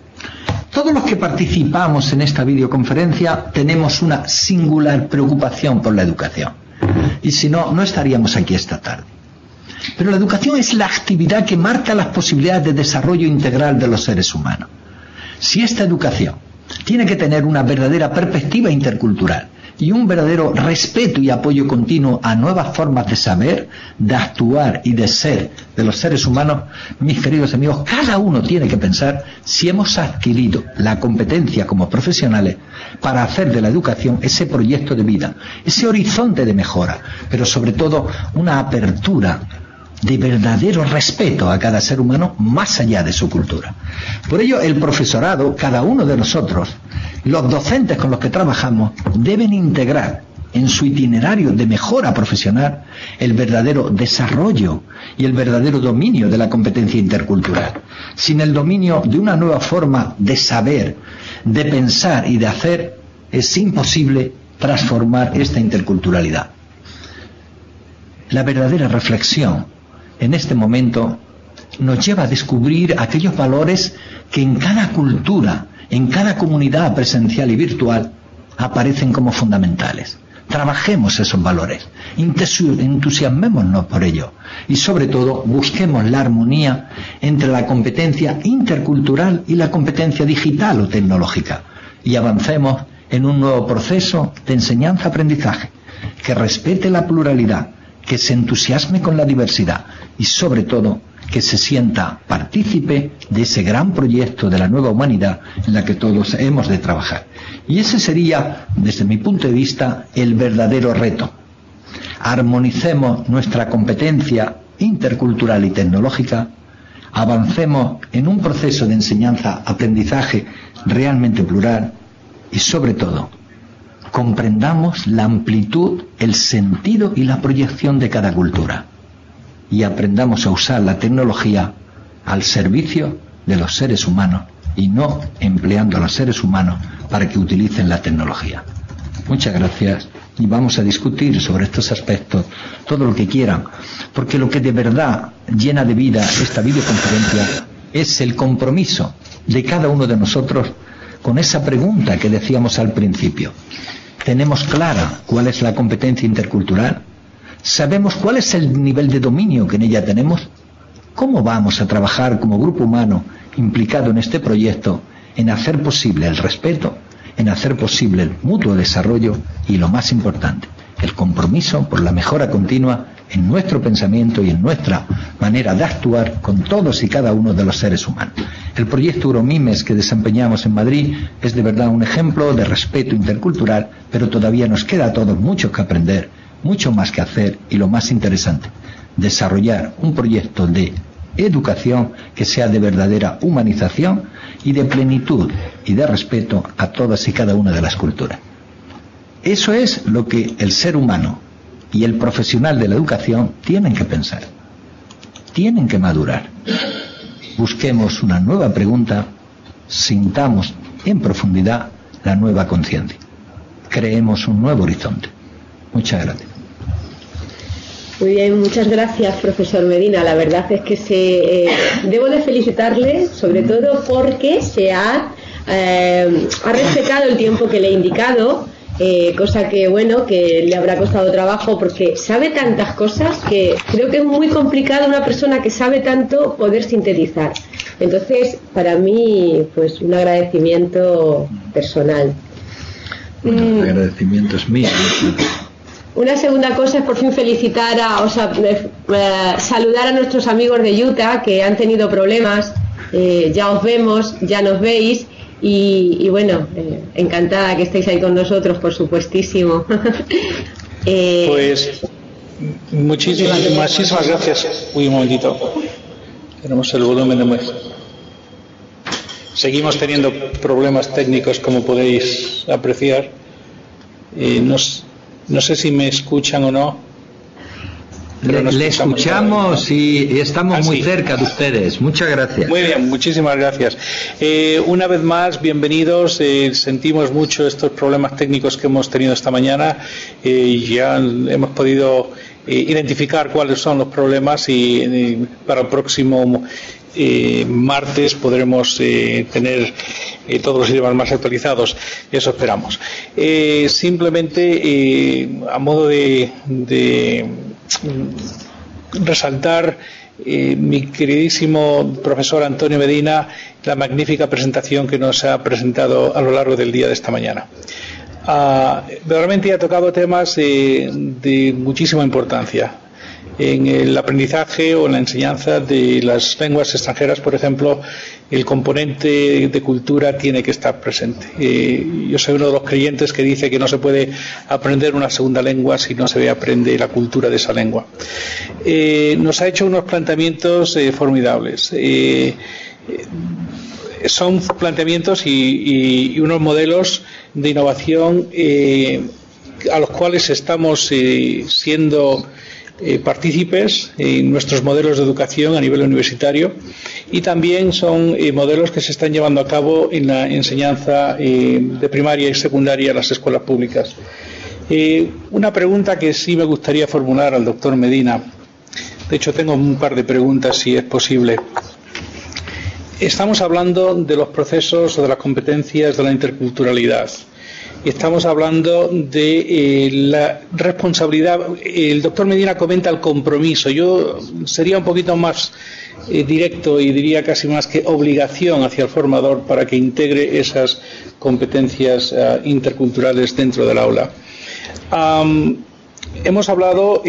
Todos los que participamos en esta videoconferencia tenemos una singular preocupación por la educación. Y si no, no estaríamos aquí esta tarde. Pero la educación es la actividad que marca las posibilidades de desarrollo integral de los seres humanos. Si esta educación tiene que tener una verdadera perspectiva intercultural y un verdadero respeto y apoyo continuo a nuevas formas de saber, de actuar y de ser de los seres humanos, mis queridos amigos, cada uno tiene que pensar si hemos adquirido la competencia como profesionales para hacer de la educación ese proyecto de vida, ese horizonte de mejora, pero sobre todo una apertura de verdadero respeto a cada ser humano más allá de su cultura. Por ello, el profesorado, cada uno de nosotros, los docentes con los que trabajamos, deben integrar en su itinerario de mejora profesional el verdadero desarrollo y el verdadero dominio de la competencia intercultural. Sin el dominio de una nueva forma de saber, de pensar y de hacer, es imposible transformar esta interculturalidad. La verdadera reflexión en este momento nos lleva a descubrir aquellos valores que en cada cultura, en cada comunidad presencial y virtual, aparecen como fundamentales. Trabajemos esos valores, entusiasmémonos por ello y sobre todo busquemos la armonía entre la competencia intercultural y la competencia digital o tecnológica y avancemos en un nuevo proceso de enseñanza-aprendizaje que respete la pluralidad, que se entusiasme con la diversidad y sobre todo que se sienta partícipe de ese gran proyecto de la nueva humanidad en la que todos hemos de trabajar. Y ese sería, desde mi punto de vista, el verdadero reto. Armonicemos nuestra competencia intercultural y tecnológica, avancemos en un proceso de enseñanza-aprendizaje realmente plural y, sobre todo, comprendamos la amplitud, el sentido y la proyección de cada cultura y aprendamos a usar la tecnología al servicio de los seres humanos y no empleando a los seres humanos para que utilicen la tecnología. Muchas gracias y vamos a discutir sobre estos aspectos todo lo que quieran, porque lo que de verdad llena de vida esta videoconferencia es el compromiso de cada uno de nosotros con esa pregunta que decíamos al principio. ¿Tenemos clara cuál es la competencia intercultural? ¿Sabemos cuál es el nivel de dominio que en ella tenemos? ¿Cómo vamos a trabajar como grupo humano implicado en este proyecto en hacer posible el respeto, en hacer posible el mutuo desarrollo y, lo más importante, el compromiso por la mejora continua en nuestro pensamiento y en nuestra manera de actuar con todos y cada uno de los seres humanos? El proyecto Euromimes que desempeñamos en Madrid es de verdad un ejemplo de respeto intercultural, pero todavía nos queda a todos mucho que aprender, mucho más que hacer y, lo más interesante, desarrollar un proyecto de educación que sea de verdadera humanización y de plenitud y de respeto a todas y cada una de las culturas. Eso es lo que el ser humano y el profesional de la educación tienen que pensar, tienen que madurar. Busquemos una nueva pregunta, sintamos en profundidad la nueva conciencia, creemos un nuevo horizonte. Muchas gracias. Muy bien, muchas gracias, profesor Medina. La verdad es que debo de felicitarle, sobre todo porque ha respetado el tiempo que le he indicado, cosa que, bueno, que le habrá costado trabajo porque sabe tantas cosas que creo que es muy complicado una persona que sabe tanto poder sintetizar. Entonces, para mí, pues un agradecimiento personal. El agradecimiento es mío. Una segunda cosa es por fin felicitar saludar a nuestros amigos de Utah que han tenido problemas. Ya os vemos, ya nos veis y bueno, encantada que estéis ahí con nosotros, por supuestísimo. Pues muchísimas gracias. Uy, un momentito. Tenemos el volumen de muestra. Seguimos teniendo problemas técnicos, como podéis apreciar. No sé si me escuchan o no. Le escuchamos y estamos muy cerca de ustedes. Muchas gracias. Muy bien, muchísimas gracias. Una vez más, bienvenidos. Sentimos mucho estos problemas técnicos que hemos tenido esta mañana. Ya hemos podido identificar cuáles son los problemas y para el próximo martes podremos tener todos los idiomas más actualizados. Eso esperamos. Simplemente a modo de resaltar, mi queridísimo profesor Antonio Medina, la magnífica presentación que nos ha presentado a lo largo del día de esta mañana. Realmente ha tocado temas de muchísima importancia en el aprendizaje o en la enseñanza de las lenguas extranjeras. Por ejemplo, el componente de cultura tiene que estar presente. Yo soy uno de los creyentes que dice que no se puede aprender una segunda lengua si no se aprende la cultura de esa lengua. Nos ha hecho unos planteamientos formidables. Son planteamientos y unos modelos de innovación a los cuales estamos siendo partícipes en nuestros modelos de educación a nivel universitario, y también son modelos que se están llevando a cabo en la enseñanza de primaria y secundaria en las escuelas públicas. Una pregunta que sí me gustaría formular al doctor Medina. De hecho, tengo un par de preguntas, si es posible. Estamos hablando de los procesos o de las competencias de la interculturalidad. Estamos hablando de la responsabilidad. El doctor Medina comenta el compromiso. Yo sería un poquito más directo y diría casi más que obligación hacia el formador para que integre esas competencias interculturales dentro del aula. Hemos hablado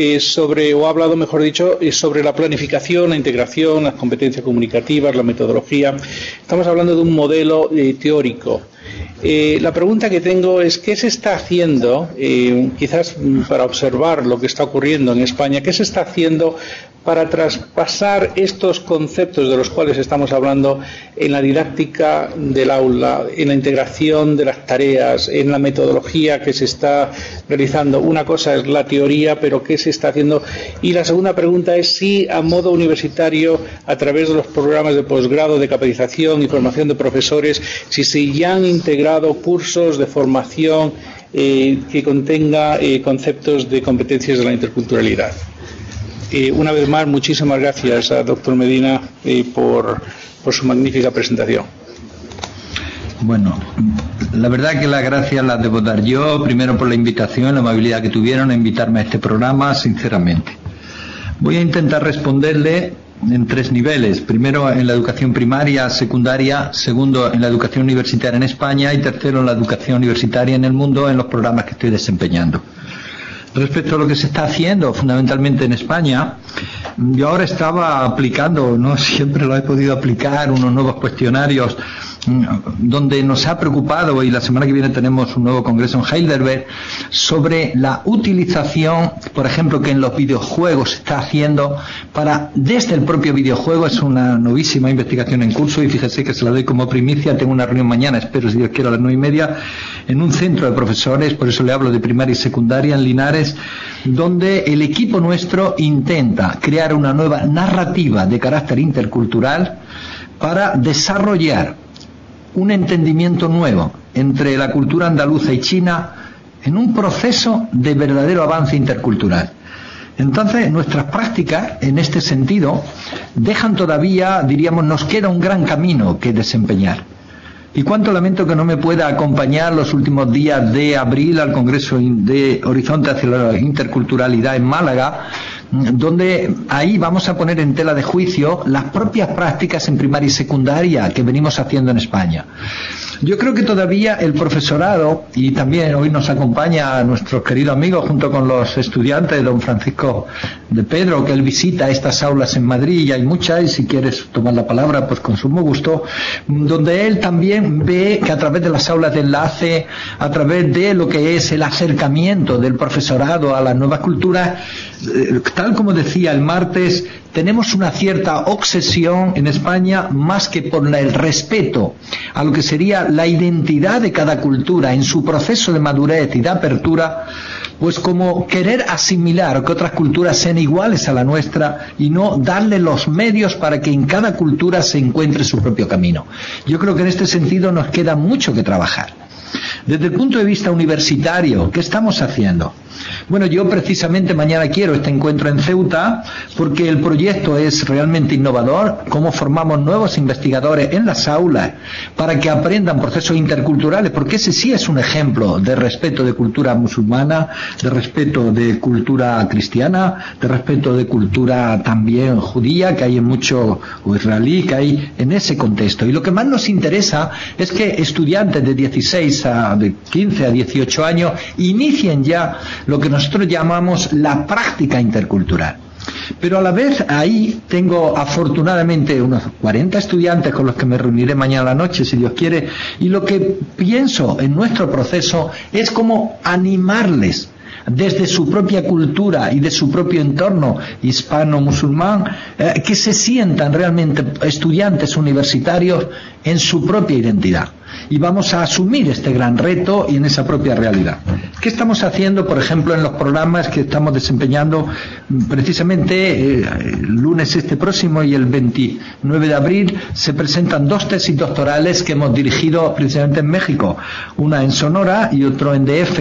sobre la planificación, la integración, las competencias comunicativas, la metodología. Estamos hablando de un modelo teórico. La pregunta que tengo es, ¿qué se está haciendo, quizás para observar lo que está ocurriendo en España, qué se está haciendo para traspasar estos conceptos de los cuales estamos hablando en la didáctica del aula, en la integración de las tareas, en la metodología que se está realizando? Una cosa es la teoría, pero ¿qué se está haciendo? Y la segunda pregunta es si a modo universitario, a través de los programas de posgrado, de capacitación y formación de profesores, si se ya han integrado cursos de formación que contenga conceptos de competencias de la interculturalidad. Una vez más, muchísimas gracias a doctor Medina por su magnífica presentación. Bueno, la verdad que las gracias las debo dar yo, primero por la invitación, la amabilidad que tuvieron a invitarme a este programa, sinceramente. Voy a intentar responderle en 3 niveles. Primero en la educación primaria, secundaria, segundo en la educación universitaria en España y tercero en la educación universitaria en el mundo en los programas que estoy desempeñando. Respecto a lo que se está haciendo fundamentalmente en España, yo ahora estaba aplicando, no siempre lo he podido aplicar, unos nuevos cuestionarios donde nos ha preocupado, y la semana que viene tenemos un nuevo congreso en Heidelberg, sobre la utilización, por ejemplo, que en los videojuegos se está haciendo para, desde el propio videojuego. Es una novísima investigación en curso y fíjese que se la doy como primicia. Tengo una reunión mañana, espero si Dios quiere a las 9:30, en un centro de profesores, por eso le hablo de primaria y secundaria en Linares, donde el equipo nuestro intenta crear una nueva narrativa de carácter intercultural para desarrollar un entendimiento nuevo entre la cultura andaluza y china en un proceso de verdadero avance intercultural. Entonces, nuestras prácticas, en este sentido, dejan todavía, diríamos, nos queda un gran camino que desempeñar. Y cuánto lamento que no me pueda acompañar los últimos días de abril al Congreso de Horizonte hacia la Interculturalidad en Málaga, donde ahí vamos a poner en tela de juicio las propias prácticas en primaria y secundaria que venimos haciendo en España. Yo creo que todavía el profesorado, y también hoy nos acompaña nuestro querido amigo junto con los estudiantes, don Francisco de Pedro, que él visita estas aulas en Madrid, y hay muchas, y si quieres tomar la palabra, pues con sumo gusto, donde él también ve que a través de las aulas de enlace, a través de lo que es el acercamiento del profesorado a las nuevas culturas, tal como decía el martes, tenemos una cierta obsesión en España, más que por el respeto a lo que sería la identidad de cada cultura en su proceso de madurez y de apertura, pues como querer asimilar que otras culturas sean iguales a la nuestra y no darle los medios para que en cada cultura se encuentre su propio camino. Yo creo que en este sentido nos queda mucho que trabajar. Desde el punto de vista universitario, ¿qué estamos haciendo? Bueno, yo precisamente mañana quiero este encuentro en Ceuta porque el proyecto es realmente innovador. Cómo formamos nuevos investigadores en las aulas para que aprendan procesos interculturales, porque ese sí es un ejemplo de respeto de cultura musulmana, de respeto de cultura cristiana, de respeto de cultura también judía que hay en mucho, o israelí que hay en ese contexto. Y lo que más nos interesa es que estudiantes de 15 a 18 años inicien ya lo que nosotros llamamos la práctica intercultural. Pero a la vez ahí tengo afortunadamente unos 40 estudiantes con los que me reuniré mañana a la noche, si Dios quiere, y lo que pienso en nuestro proceso es cómo animarles desde su propia cultura y de su propio entorno hispano-musulmán, que se sientan realmente estudiantes universitarios en su propia identidad. Y vamos a asumir este gran reto y en esa propia realidad. ¿Qué estamos haciendo, por ejemplo, en los programas que estamos desempeñando precisamente el lunes este próximo y el 29 de abril? Se presentan 2 tesis doctorales que hemos dirigido precisamente en México, una en Sonora y otro en DF,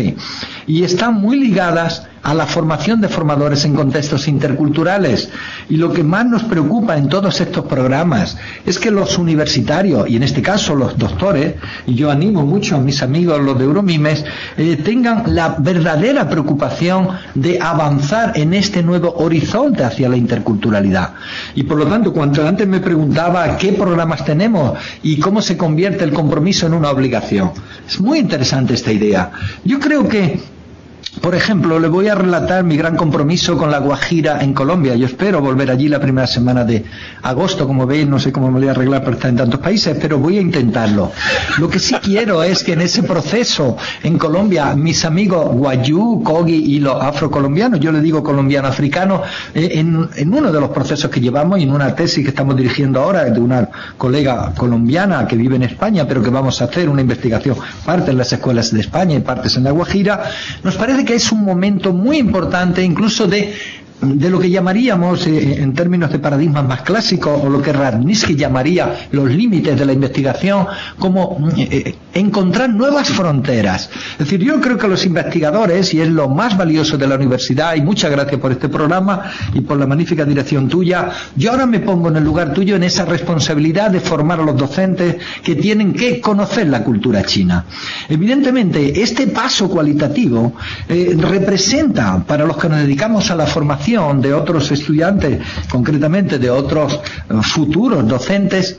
y están muy ligadas a la formación de formadores en contextos interculturales. Y lo que más nos preocupa en todos estos programas es que los universitarios, y en este caso los doctores, y yo animo mucho a mis amigos los de Euromimes, tengan la verdadera preocupación de avanzar en este nuevo horizonte hacia la interculturalidad. Y por lo tanto, cuando antes me preguntaba qué programas tenemos y cómo se convierte el compromiso en una obligación, es muy interesante esta idea. Yo creo que, por ejemplo, le voy a relatar mi gran compromiso con la Guajira en Colombia. Yo espero volver allí la primera semana de agosto. Como veis, no sé cómo me voy a arreglar para estar en tantos países, pero voy a intentarlo. Lo que sí quiero es que en ese proceso en Colombia, mis amigos guayú, cogi y los afrocolombianos, yo le digo colombiano-africano, en uno de los procesos que llevamos y en una tesis que estamos dirigiendo ahora de una colega colombiana que vive en España, pero que vamos a hacer una investigación, parte en las escuelas de España y partes en la Guajira, nos parece que es un momento muy importante, incluso de lo que llamaríamos, en términos de paradigmas más clásicos, o lo que Radnitsky llamaría los límites de la investigación, como encontrar nuevas fronteras. Es decir, yo creo que los investigadores, y es lo más valioso de la universidad, y muchas gracias por este programa y por la magnífica dirección tuya, yo ahora me pongo en el lugar tuyo en esa responsabilidad de formar a los docentes que tienen que conocer la cultura china. Evidentemente, este paso cualitativo representa, para los que nos dedicamos a la formación de otros estudiantes, concretamente de otros futuros docentes,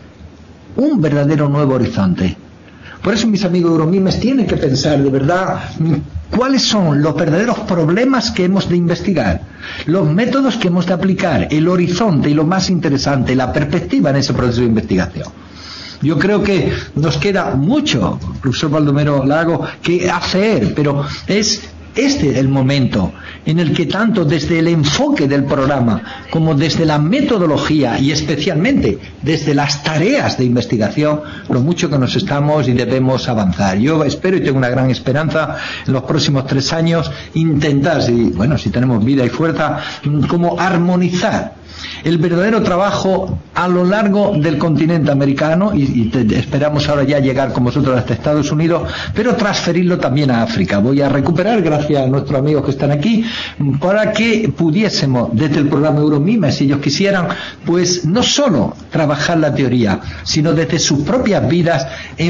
un verdadero nuevo horizonte. Por eso, mis amigos Euromimes tienen que pensar de verdad cuáles son los verdaderos problemas que hemos de investigar, los métodos que hemos de aplicar, el horizonte y lo más interesante, la perspectiva en ese proceso de investigación. Yo creo que nos queda mucho, profesor Baldomero Lago, que hacer, pero es este el momento en el que tanto desde el enfoque del programa como desde la metodología y especialmente desde las tareas de investigación, lo mucho que nos estamos y debemos avanzar. Yo espero y tengo una gran esperanza en los próximos 3 años intentar, si tenemos vida y fuerza, como armonizar el verdadero trabajo a lo largo del continente americano y esperamos ahora ya llegar con vosotros hasta Estados Unidos, pero transferirlo también a África. Voy a recuperar, gracias a nuestros amigos que están aquí, para que pudiésemos desde el programa Euromimes, si ellos quisieran, pues no solo trabajar la teoría, sino desde sus propias vidas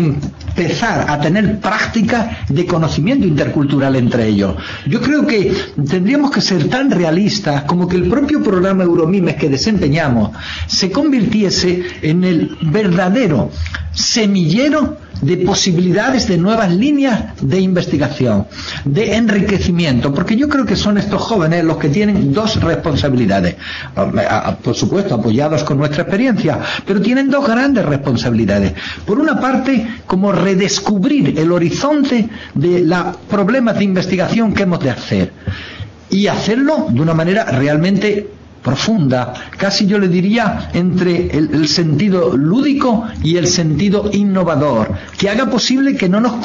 empezar a tener práctica de conocimiento intercultural entre ellos. Yo creo que tendríamos que ser tan realistas como que el propio programa Euromimes que desempeñamos se convirtiese en el verdadero semillero de posibilidades de nuevas líneas de investigación, de enriquecimiento, porque yo creo que son estos jóvenes los que tienen 2 responsabilidades, por supuesto apoyados con nuestra experiencia, pero tienen 2 grandes responsabilidades. Por una parte, como redescubrir el horizonte de los problemas de investigación que hemos de hacer, y hacerlo de una manera realmente profunda, casi yo le diría entre el sentido lúdico y el sentido innovador, que haga posible que no nos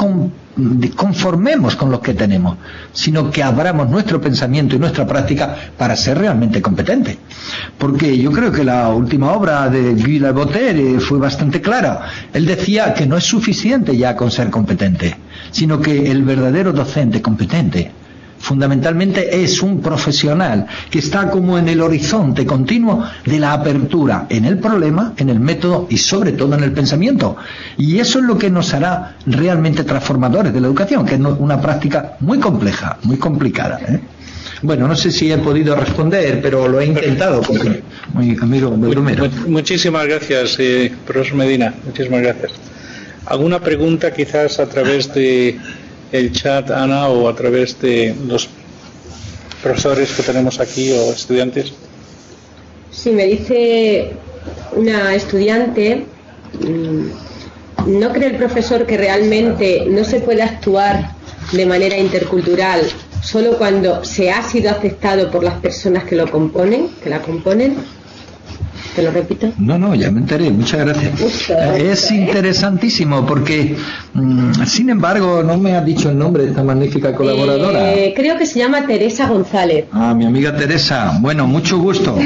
conformemos con los que tenemos, sino que abramos nuestro pensamiento y nuestra práctica para ser realmente competentes. Porque yo creo que la última obra de Guy Lebotter fue bastante clara. Él decía que no es suficiente ya con ser competente, sino que el verdadero docente competente fundamentalmente es un profesional que está como en el horizonte continuo de la apertura en el problema, en el método y sobre todo en el pensamiento. Y eso es lo que nos hará realmente transformadores de la educación, que es una práctica muy compleja, muy complicada, ¿eh? Bueno, no sé si he podido responder, pero lo he intentado. Porque, mi amigo Baldomero. Muchísimas gracias, profesor Medina. Muchísimas gracias. ¿Alguna pregunta quizás a través de el chat, Ana, o a través de los profesores que tenemos aquí o estudiantes? Sí, me dice una estudiante, ¿no cree el profesor que realmente no se puede actuar de manera intercultural solo cuando se ha sido aceptado por las personas que lo componen, que la componen? ¿Te lo repito? No, ya me enteré, muchas gracias. Es interesantísimo porque, sin embargo, no me has dicho el nombre de esta magnífica colaboradora. Creo que se llama Teresa González. Ah, mi amiga Teresa. Bueno, mucho gusto.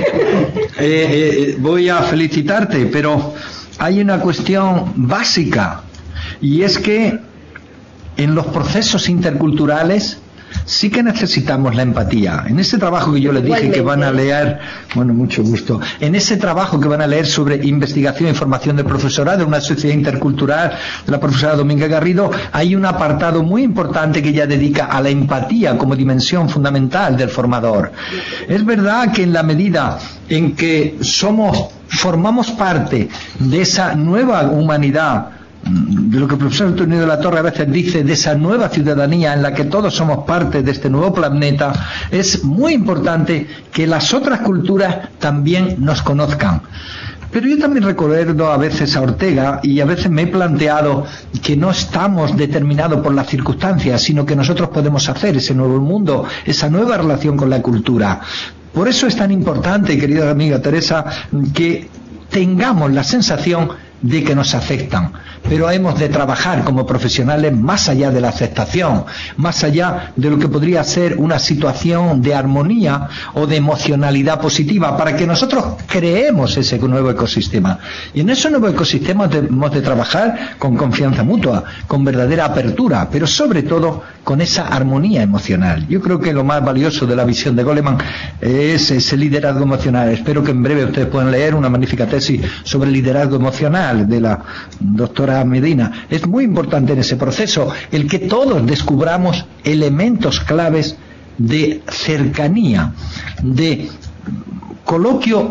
Voy a felicitarte, pero hay una cuestión básica, y es que en los procesos interculturales sí que necesitamos la empatía. En ese trabajo que yo les dije que van a leer, bueno, mucho gusto, en ese trabajo que van a leer sobre investigación y formación del profesorado de una sociedad intercultural de la profesora Dominga Garrido, hay un apartado muy importante que ella dedica a la empatía como dimensión fundamental del formador. Es verdad que en la medida en que formamos parte de esa nueva humanidad, de lo que el profesor Antonio de la Torre a veces dice, de esa nueva ciudadanía en la que todos somos parte de este nuevo planeta, es muy importante que las otras culturas también nos conozcan. Pero yo también recuerdo a veces a Ortega, y a veces me he planteado que no estamos determinados por las circunstancias, sino que nosotros podemos hacer ese nuevo mundo, esa nueva relación con la cultura. Por eso es tan importante, querida amiga Teresa, que tengamos la sensación de que nos afectan, pero hemos de trabajar como profesionales más allá de la aceptación, más allá de lo que podría ser una situación de armonía o de emocionalidad positiva, para que nosotros creemos ese nuevo ecosistema. Y en ese nuevo ecosistema hemos de trabajar con confianza mutua, con verdadera apertura, pero sobre todo con esa armonía emocional. Yo creo que lo más valioso de la visión de Goleman es ese liderazgo emocional. Espero que en breve ustedes puedan leer una magnífica tesis sobre liderazgo emocional de la doctora Medina. Es muy importante en ese proceso el que todos descubramos elementos claves de cercanía, de coloquio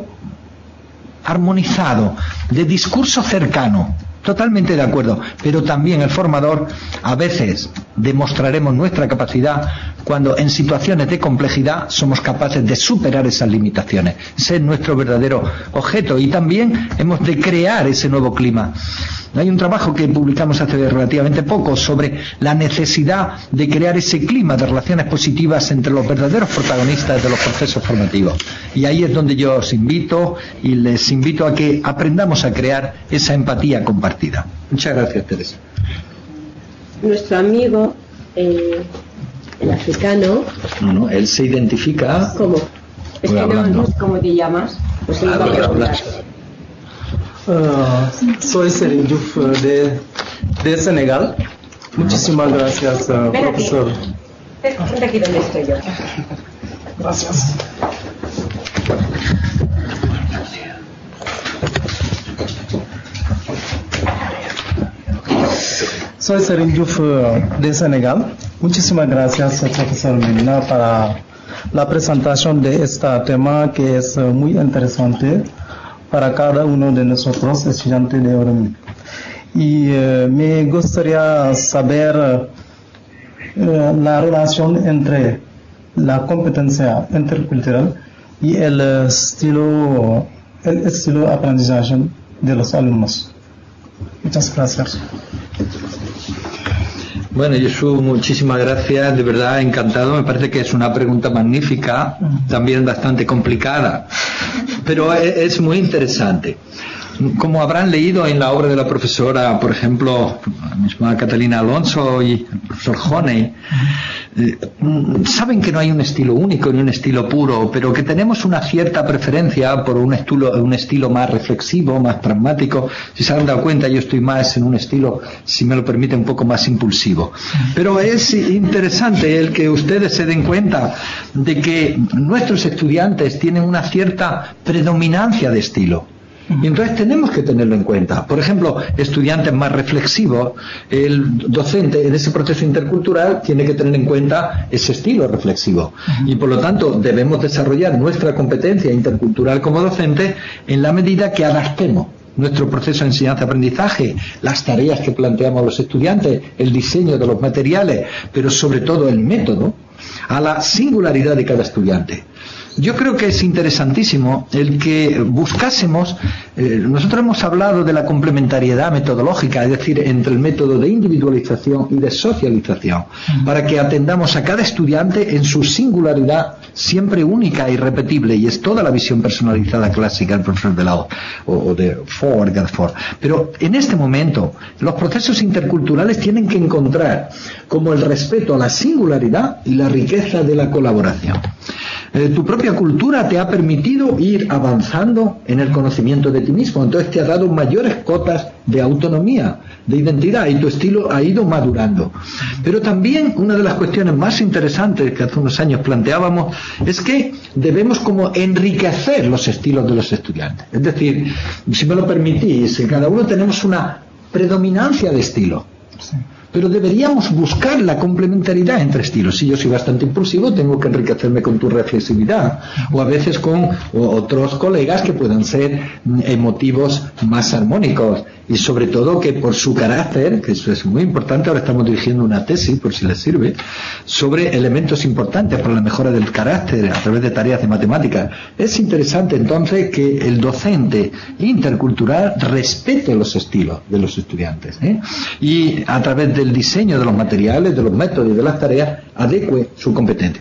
armonizado, de discurso cercano. Totalmente de acuerdo, pero también el formador a veces demostraremos nuestra capacidad cuando en situaciones de complejidad somos capaces de superar esas limitaciones. Ese es nuestro verdadero objeto, y también hemos de crear ese nuevo clima. Hay un trabajo que publicamos hace relativamente poco sobre la necesidad de crear ese clima de relaciones positivas entre los verdaderos protagonistas de los procesos formativos. Y ahí es donde yo os invito y les invito a que aprendamos a crear esa empatía compartida. Muchas gracias, Teresa. Nuestro amigo, el africano... No, él se identifica... ¿Cómo? Es que no sé cómo te llamas. Pues soy Serin Diouf de Senegal. Muchísimas gracias, profesor. Siéntate aquí donde estoy yo. Gracias. Soy Serin Diouf de Senegal. Muchísimas gracias, profesor Medina, para la presentación de este tema que es muy interesante para cada uno de nosotros, estudiantes de Oremi. Y me gustaría saber la relación entre la competencia intercultural y el estilo de aprendizaje de los alumnos. Muchas gracias. Bueno, Jesús, muchísimas gracias, de verdad encantado. Me parece que es una pregunta magnífica, también bastante complicada, pero es muy interesante. Como habrán leído en la obra de la profesora, por ejemplo, la misma Catalina Alonso y el profesor Honey, saben que no hay un estilo único ni un estilo puro, pero que tenemos una cierta preferencia por un estilo más reflexivo, más pragmático. Si se han dado cuenta, yo estoy más en un estilo, si me lo permite, un poco más impulsivo. Pero es interesante el que ustedes se den cuenta de que nuestros estudiantes tienen una cierta predominancia de estilo. Y entonces tenemos que tenerlo en cuenta. Por ejemplo, estudiantes más reflexivos, el docente en ese proceso intercultural tiene que tener en cuenta ese estilo reflexivo. Y por lo tanto debemos desarrollar nuestra competencia intercultural como docente en la medida que adaptemos nuestro proceso de enseñanza-aprendizaje, las tareas que planteamos a los estudiantes, el diseño de los materiales, pero sobre todo el método, a la singularidad de cada estudiante. yo creo que es interesantísimo el que buscásemos, nosotros hemos hablado de la complementariedad metodológica, es decir, entre el método de individualización y de socialización, para que atendamos a cada estudiante en su singularidad siempre única e irrepetible, y es toda la visión personalizada clásica del profesor de Laos o de Ford. Pero en este momento los procesos interculturales tienen que encontrar como el respeto a la singularidad y la riqueza de la colaboración. Tu propia cultura te ha permitido ir avanzando en el conocimiento de ti mismo, entonces te ha dado mayores cotas de autonomía, de identidad, y tu estilo ha ido madurando. Pero también una de las cuestiones más interesantes que hace unos años planteábamos es que debemos como enriquecer los estilos de los estudiantes. Es decir, si me lo permitís, cada uno tenemos una predominancia de estilo. Sí. Pero deberíamos buscar la complementariedad entre estilos. Si yo soy bastante impulsivo, tengo que enriquecerme con tu reflexividad, o a veces con otros colegas que puedan ser emotivos más armónicos, y sobre todo que por su carácter, que eso es muy importante, ahora estamos dirigiendo una tesis, por si les sirve, sobre elementos importantes para la mejora del carácter a través de tareas de matemáticas. Es interesante entonces que el docente intercultural respete los estilos de los estudiantes, y a través del diseño de los materiales, de los métodos y de las tareas, adecue su competencia.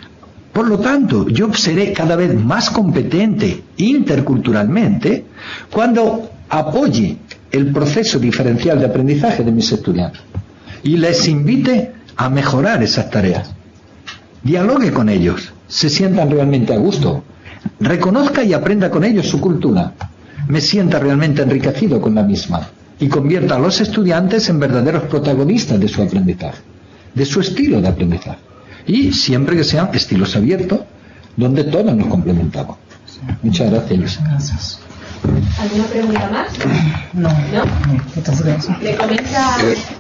Por lo tanto, yo seré cada vez más competente interculturalmente cuando apoye el proceso diferencial de aprendizaje de mis estudiantes y les invite a mejorar esas tareas. Dialogue con ellos, se sientan realmente a gusto, reconozca y aprenda con ellos su cultura, me sienta realmente enriquecido con la misma, y convierta a los estudiantes en verdaderos protagonistas de su aprendizaje, de su estilo de aprendizaje, y siempre que sean estilos abiertos donde todos nos complementamos. Muchas gracias, Luisa. Gracias. ¿Alguna pregunta más? No. Muchas gracias. Le comenta,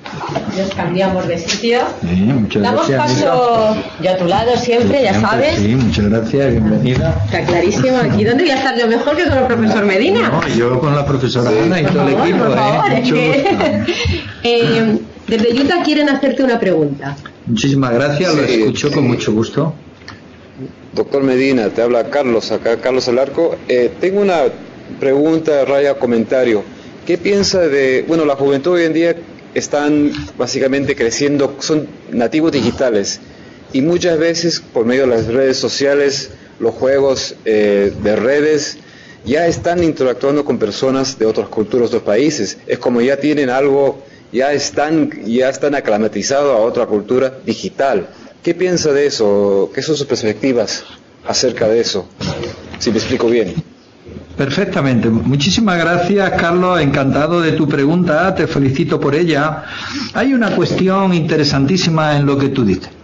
nos cambiamos de sitio. Sí, muchas Damos gracias. paso, yo a tu lado siempre, ya sabes. Sí, muchas gracias, bienvenida. Está clarísimo. Aquí, ¿dónde voy a estar yo mejor que con el profesor Medina? No, yo con la profesora Ana y todo el equipo. Por favor, Mucho gusto. Desde Utah quieren hacerte una pregunta. Muchísimas gracias, lo escucho con mucho gusto. Doctor Medina, te habla Carlos, acá Carlos Alarco. Tengo una pregunta, raya comentario. ¿Qué piensa de, la juventud hoy en día están básicamente creciendo, son nativos digitales, y muchas veces por medio de las redes sociales, los juegos de redes, ya están interactuando con personas de otras culturas, de otros países? Es como ya tienen algo, ya están aclimatizados a otra cultura digital. ¿Qué piensa de eso? ¿Qué son sus perspectivas acerca de eso? Si me explico bien. Perfectamente. Muchísimas gracias, Carlos. Encantado de tu pregunta. Te felicito por ella. Hay una cuestión interesantísima en lo que tú dices.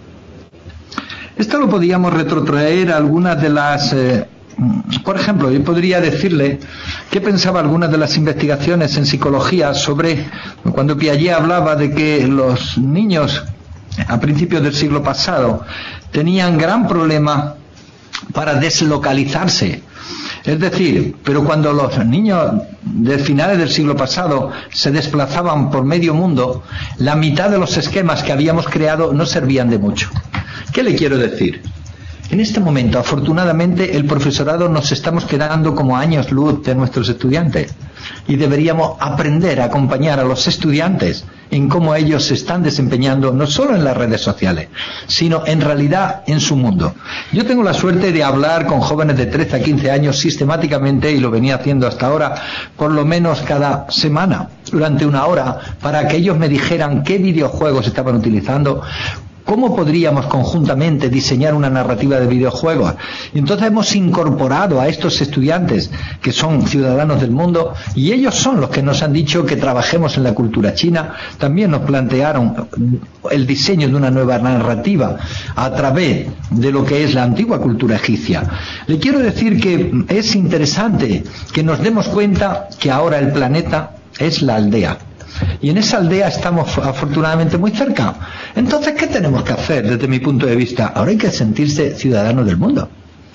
Esto lo podíamos retrotraer a algunas de las... por ejemplo, yo podría decirle qué pensaba algunas de las investigaciones en psicología sobre cuando Piaget hablaba de que los niños a principios del siglo pasado tenían gran problema para deslocalizarse. Es decir, pero cuando los niños de finales del siglo pasado se desplazaban por medio mundo, la mitad de los esquemas que habíamos creado no servían de mucho. ¿Qué le quiero decir? En este momento, afortunadamente, el profesorado nos estamos quedando como años luz de nuestros estudiantes, y deberíamos aprender a acompañar a los estudiantes en cómo ellos se están desempeñando, no solo en las redes sociales, sino en realidad en su mundo. Yo tengo la suerte de hablar con jóvenes de 13 a 15 años sistemáticamente, y lo venía haciendo hasta ahora, por lo menos cada semana, durante una hora, para que ellos me dijeran qué videojuegos estaban utilizando, cómo podríamos conjuntamente diseñar una narrativa de videojuegos. Y entonces hemos incorporado a estos estudiantes que son ciudadanos del mundo, y ellos son los que nos han dicho que trabajemos en la cultura china. También nos plantearon el diseño de una nueva narrativa a través de lo que es la antigua cultura egipcia. Le quiero decir que es interesante que nos demos cuenta que ahora el planeta es la aldea. Y en esa aldea estamos afortunadamente muy cerca. Entonces, ¿qué tenemos que hacer desde mi punto de vista? Ahora hay que sentirse ciudadanos del mundo.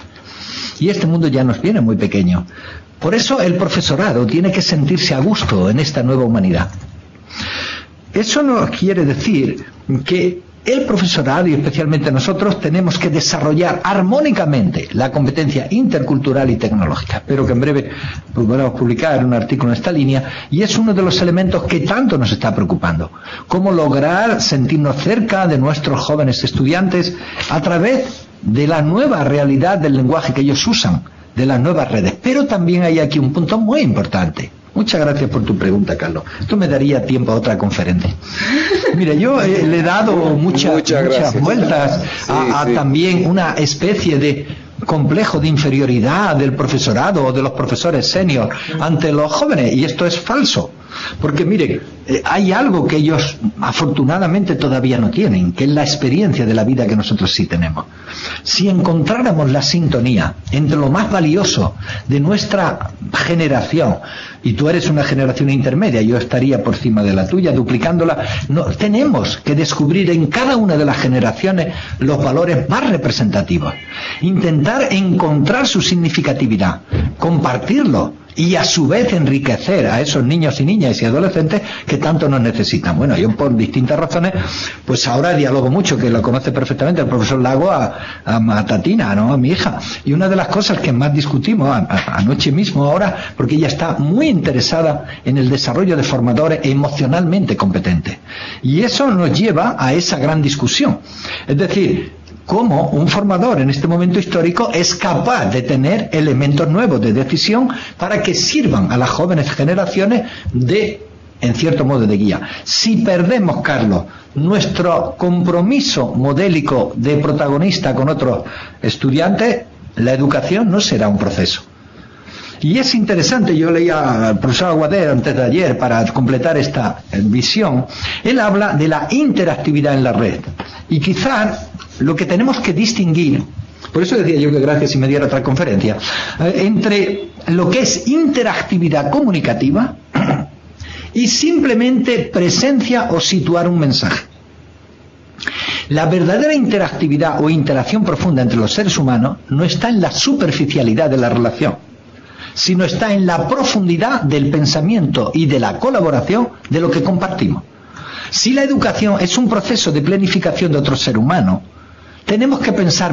Y este mundo ya nos viene muy pequeño. Por eso el profesorado tiene que sentirse a gusto en esta nueva humanidad. Eso no quiere decir que el profesorado y especialmente nosotros tenemos que desarrollar armónicamente la competencia intercultural y tecnológica. Espero que en breve podamos publicar un artículo en esta línea, y es uno de los elementos que tanto nos está preocupando. Cómo lograr sentirnos cerca de nuestros jóvenes estudiantes a través de la nueva realidad del lenguaje que ellos usan, de las nuevas redes. Pero también hay aquí un punto muy importante. Muchas gracias por tu pregunta, Carlos. Esto me daría tiempo a otra conferencia. Mira, yo le he dado muchas vueltas a también una especie de complejo de inferioridad del profesorado o de los profesores senior ante los jóvenes, y esto es falso. Porque mire, hay algo que ellos afortunadamente todavía no tienen, que es la experiencia de la vida que nosotros sí tenemos. Si encontráramos la sintonía entre lo más valioso de nuestra generación, y tú eres una generación intermedia, yo estaría por encima de la tuya, duplicándola, no, tenemos que descubrir en cada una de las generaciones los valores más representativos, intentar encontrar su significatividad, compartirlo, y a su vez enriquecer a esos niños y niñas y adolescentes que tanto nos necesitan. Bueno, yo por distintas razones, pues ahora dialogo mucho, que lo conoce perfectamente el profesor Lago, a Tatina, ¿no?, a mi hija. Y una de las cosas que más discutimos anoche mismo ahora, porque ella está muy interesada en el desarrollo de formadores emocionalmente competentes. Y eso nos lleva a esa gran discusión. Es decir, cómo un formador en este momento histórico es capaz de tener elementos nuevos de decisión para que sirvan a las jóvenes generaciones en cierto modo, de guía. Si perdemos, Carlos, nuestro compromiso modélico de protagonista con otros estudiantes, la educación no será un proceso. Y es interesante, yo leía al profesor Aguader antes de ayer para completar esta visión. Él habla de la interactividad en la red. Y quizás lo que tenemos que distinguir, por eso decía yo que gracias si me diera otra conferencia, entre lo que es interactividad comunicativa y simplemente presencia o situar un mensaje. La verdadera interactividad o interacción profunda entre los seres humanos no está en la superficialidad de la relación, sino está en la profundidad del pensamiento y de la colaboración de lo que compartimos. Si la educación es un proceso de planificación de otro ser humano, tenemos que pensar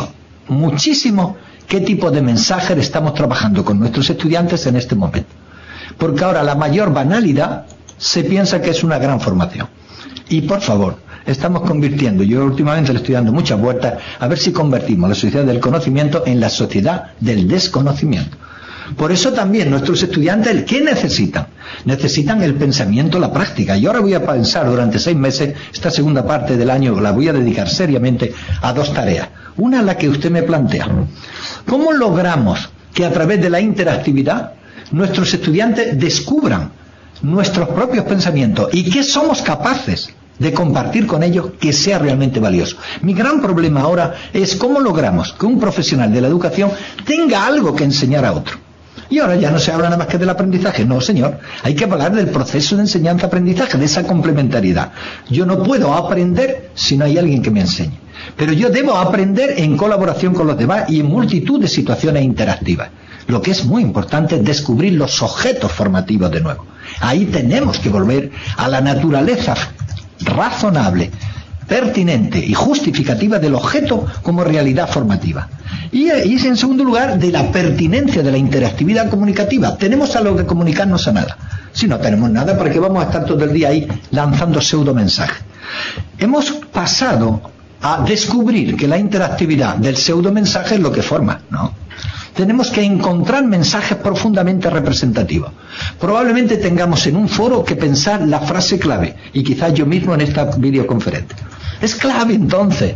muchísimo qué tipo de mensaje estamos trabajando con nuestros estudiantes en este momento. Porque ahora la mayor banalidad se piensa que es una gran formación. Y por favor, estamos convirtiendo, yo últimamente le estoy dando muchas vueltas, a ver si convertimos la sociedad del conocimiento en la sociedad del desconocimiento. Por eso también nuestros estudiantes, ¿qué necesitan? Necesitan el pensamiento, la práctica. Y ahora voy a pensar durante 6 meses, esta segunda parte del año la voy a dedicar seriamente a 2 tareas. Una, la que usted me plantea. ¿Cómo logramos que a través de la interactividad nuestros estudiantes descubran nuestros propios pensamientos y qué somos capaces de compartir con ellos que sea realmente valioso? Mi gran problema ahora es cómo logramos que un profesional de la educación tenga algo que enseñar a otro. Y ahora ya no se habla nada más que del aprendizaje. No, señor. Hay que hablar del proceso de enseñanza-aprendizaje, de esa complementariedad. Yo no puedo aprender si no hay alguien que me enseñe. Pero yo debo aprender en colaboración con los demás y en multitud de situaciones interactivas. Lo que es muy importante es descubrir los objetos formativos de nuevo. Ahí tenemos que volver a la naturaleza razonable, pertinente y justificativa del objeto como realidad formativa. Y es en segundo lugar de la pertinencia de la interactividad comunicativa. Tenemos algo que comunicarnos a nada. Si no tenemos nada, ¿para qué vamos a estar todo el día ahí lanzando pseudomensajes? Hemos pasado a descubrir que la interactividad del pseudomensaje es lo que forma, ¿no? Tenemos que encontrar mensajes profundamente representativos. Probablemente tengamos en un foro que pensar la frase clave, y quizás yo mismo en esta videoconferencia. Es clave entonces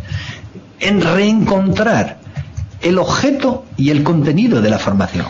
en reencontrar el objeto y el contenido de la formación,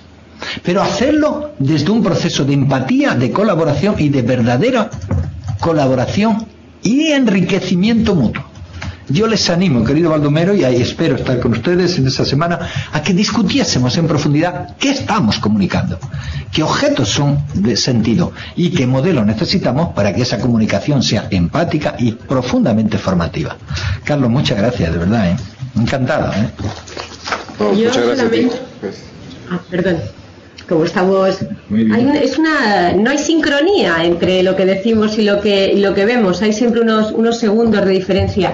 pero hacerlo desde un proceso de empatía, de colaboración y de verdadera colaboración y enriquecimiento mutuo. Yo les animo, querido Baldomero, y ahí espero estar con ustedes en esta semana, a que discutiésemos en profundidad qué estamos comunicando, qué objetos son de sentido y qué modelo necesitamos para que esa comunicación sea empática y profundamente formativa. Carlos, muchas gracias, de verdad, Encantado, No, yo muchas gracias a ti. perdón. como estamos, no hay sincronía entre lo que decimos y lo que vemos, hay siempre unos segundos de diferencia.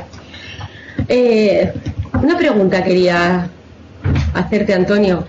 Una pregunta quería hacerte, Antonio.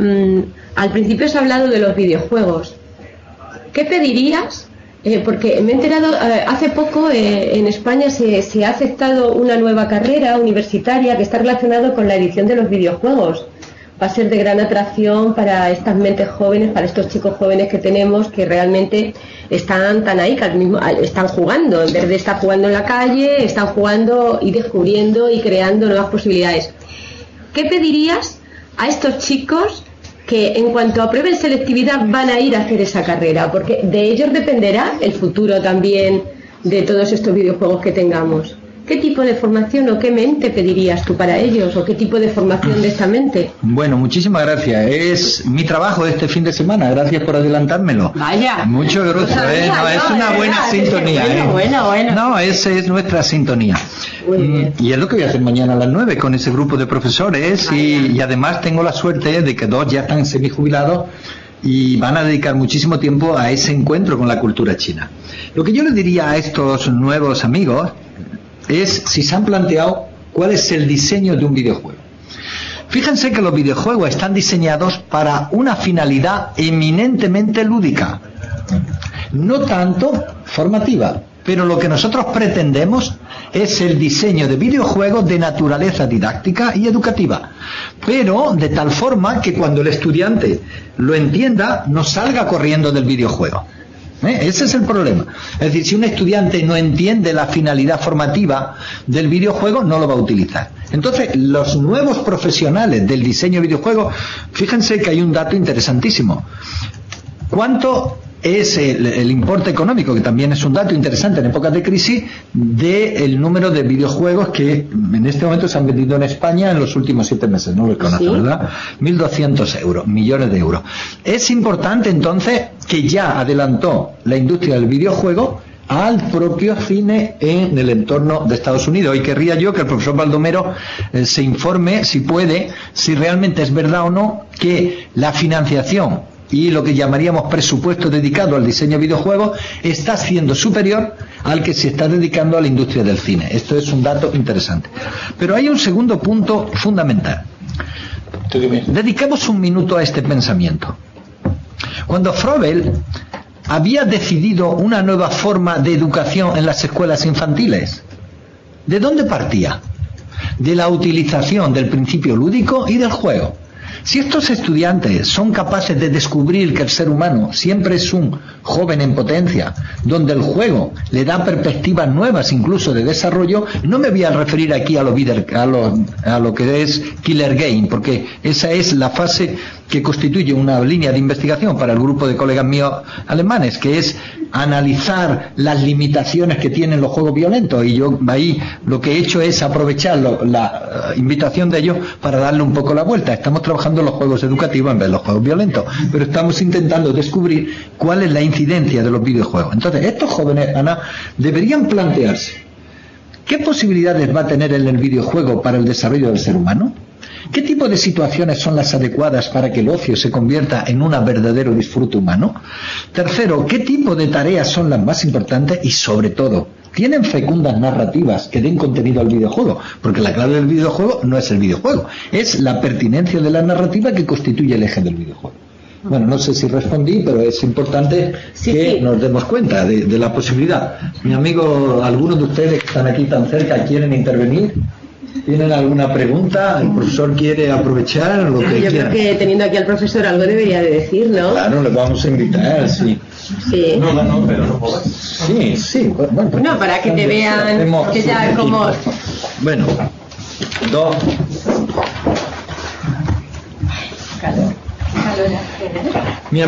Al principio has hablado de los videojuegos. ¿Qué pedirías? Porque me he enterado, hace poco en España se ha aceptado una nueva carrera universitaria que está relacionada con la edición de los videojuegos. Va a ser de gran atracción para estas mentes jóvenes, para estos chicos jóvenes que tenemos, que realmente están tan ahí, que al mismo, están jugando, en vez de estar jugando en la calle, están jugando y descubriendo y creando nuevas posibilidades. ¿Qué pedirías a estos chicos que en cuanto aprueben selectividad van a ir a hacer esa carrera? Porque de ellos dependerá el futuro también de todos estos videojuegos que tengamos. ¿Qué tipo de formación o qué mente pedirías tú para ellos? ¿O qué tipo de formación de esta mente? Bueno, muchísimas gracias. Es mi trabajo de este fin de semana. Gracias por adelantármelo. Vaya. Mucho gusto. No, es una buena sintonía. Bueno. No, esa es nuestra sintonía. Y es lo que voy a hacer mañana a las 9 con ese grupo de profesores. Y además tengo la suerte de que 2 ya están semijubilados y van a dedicar muchísimo tiempo a ese encuentro con la cultura china. Lo que yo les diría a estos nuevos amigos es si se han planteado cuál es el diseño de un videojuego. Fíjense que los videojuegos están diseñados para una finalidad eminentemente lúdica, no tanto formativa, pero lo que nosotros pretendemos es el diseño de videojuegos de naturaleza didáctica y educativa, pero de tal forma que cuando el estudiante lo entienda no salga corriendo del videojuego. Ese es el problema. Es decir, si un estudiante no entiende la finalidad formativa del videojuego, no lo va a utilizar. Entonces, los nuevos profesionales del diseño de videojuegos, fíjense que hay un dato interesantísimo. ¿Cuánto es el importe económico, que también es un dato interesante en épocas de crisis, del número de videojuegos que en este momento se han vendido en España en los últimos 7 meses? No lo conozco, ¿sí? ¿Verdad? 1.200 millones de euros. Es importante entonces que ya adelantó la industria del videojuego al propio cine en el entorno de Estados Unidos. Y querría yo que el profesor Baldomero se informe, si puede, si realmente es verdad o no que la financiación y lo que llamaríamos presupuesto dedicado al diseño de videojuegos está siendo superior al que se está dedicando a la industria del cine. Esto es un dato interesante. Pero hay un segundo punto fundamental. Dediquemos un minuto a este pensamiento. Cuando Froebel había decidido una nueva forma de educación en las escuelas infantiles, ¿de dónde partía? De la utilización del principio lúdico y del juego. Si estos estudiantes son capaces de descubrir que el ser humano siempre es un joven en potencia, donde el juego le da perspectivas nuevas incluso de desarrollo, no me voy a referir aquí a lo que es Killer Game, porque esa es la fase que constituye una línea de investigación para el grupo de colegas míos alemanes, que es analizar las limitaciones que tienen los juegos violentos, y yo ahí lo que he hecho es aprovechar la invitación de ellos para darle un poco la vuelta. Estamos trabajando en los juegos educativos en vez de los juegos violentos, pero estamos intentando descubrir cuál es la incidencia de los videojuegos. Entonces, estos jóvenes, Ana, deberían plantearse ¿qué posibilidades va a tener el videojuego para el desarrollo del ser humano? ¿Qué tipo de situaciones son las adecuadas para que el ocio se convierta en un verdadero disfrute humano? Tercero, ¿qué tipo de tareas son las más importantes? Y sobre todo, ¿tienen fecundas narrativas que den contenido al videojuego? Porque la clave del videojuego no es el videojuego, es la pertinencia de la narrativa que constituye el eje del videojuego. Bueno, no sé si respondí, pero es importante que nos demos cuenta de la posibilidad. Mi amigo, algunos de ustedes que están aquí tan cerca, ¿quieren intervenir? ¿Tienen alguna pregunta? ¿El profesor quiere aprovechar lo que quiera? Yo creo que teniendo aquí al profesor algo debería de decir, ¿no? Claro, le vamos a invitar, sí. Sí. No, pero no puedo. Sí. Bueno, no, para que te vean que ya como... Bueno, 2. Mis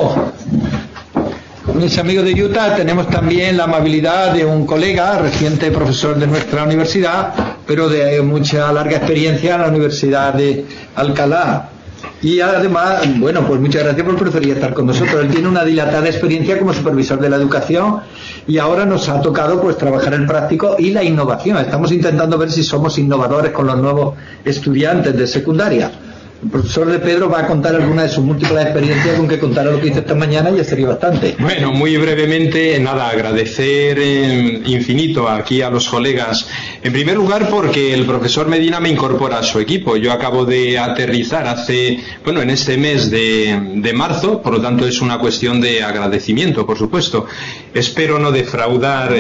amigos de Utah, tenemos también la amabilidad de un colega, reciente profesor de nuestra universidad, pero de mucha larga experiencia en la Universidad de Alcalá. Y además, bueno, pues muchas gracias por preferir estar con nosotros. Él tiene una dilatada experiencia como supervisor de la educación y ahora nos ha tocado pues trabajar el práctico y la innovación. Estamos intentando ver si somos innovadores con los nuevos estudiantes de secundaria. El profesor de Pedro va a contar alguna de sus múltiples experiencias, con que contara lo que hizo esta mañana ya sería bastante. Bueno, muy brevemente, nada, agradecer infinito aquí a los colegas. En primer lugar, porque el profesor Medina me incorpora a su equipo. Yo acabo de aterrizar en este mes de marzo, por lo tanto es una cuestión de agradecimiento, por supuesto. Espero no defraudar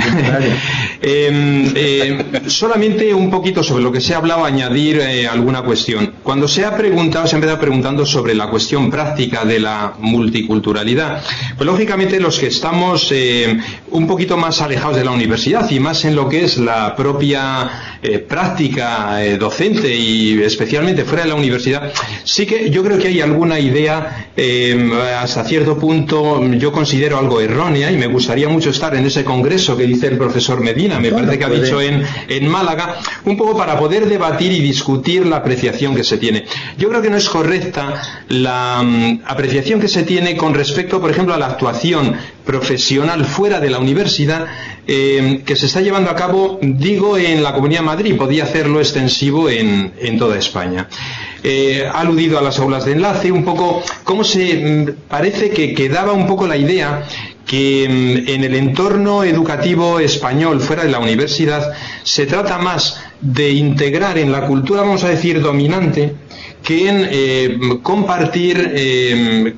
solamente un poquito sobre lo que se ha hablado, añadir alguna cuestión. Cuando se ha empezado preguntando sobre la cuestión práctica de la multiculturalidad, pues lógicamente los que estamos un poquito más alejados de la universidad y más en lo que es la propia práctica docente y especialmente fuera de la universidad, sí que yo creo que hay alguna idea hasta cierto punto yo considero algo errónea, y me gustaría mucho estar en ese congreso que dice el profesor Medina, me parece que ha dicho en Málaga, un poco para poder debatir y discutir la apreciación que se tiene. Yo creo que no es correcta la apreciación que se tiene con respecto, por ejemplo, a la actuación profesional fuera de la universidad que se está llevando a cabo, digo, en la Comunidad de Madrid, podía hacerlo extensivo en toda España. Ha aludido a las aulas de enlace, un poco cómo parece que quedaba un poco la idea que en el entorno educativo español fuera de la universidad se trata más de integrar en la cultura, vamos a decir, dominante, que en compartir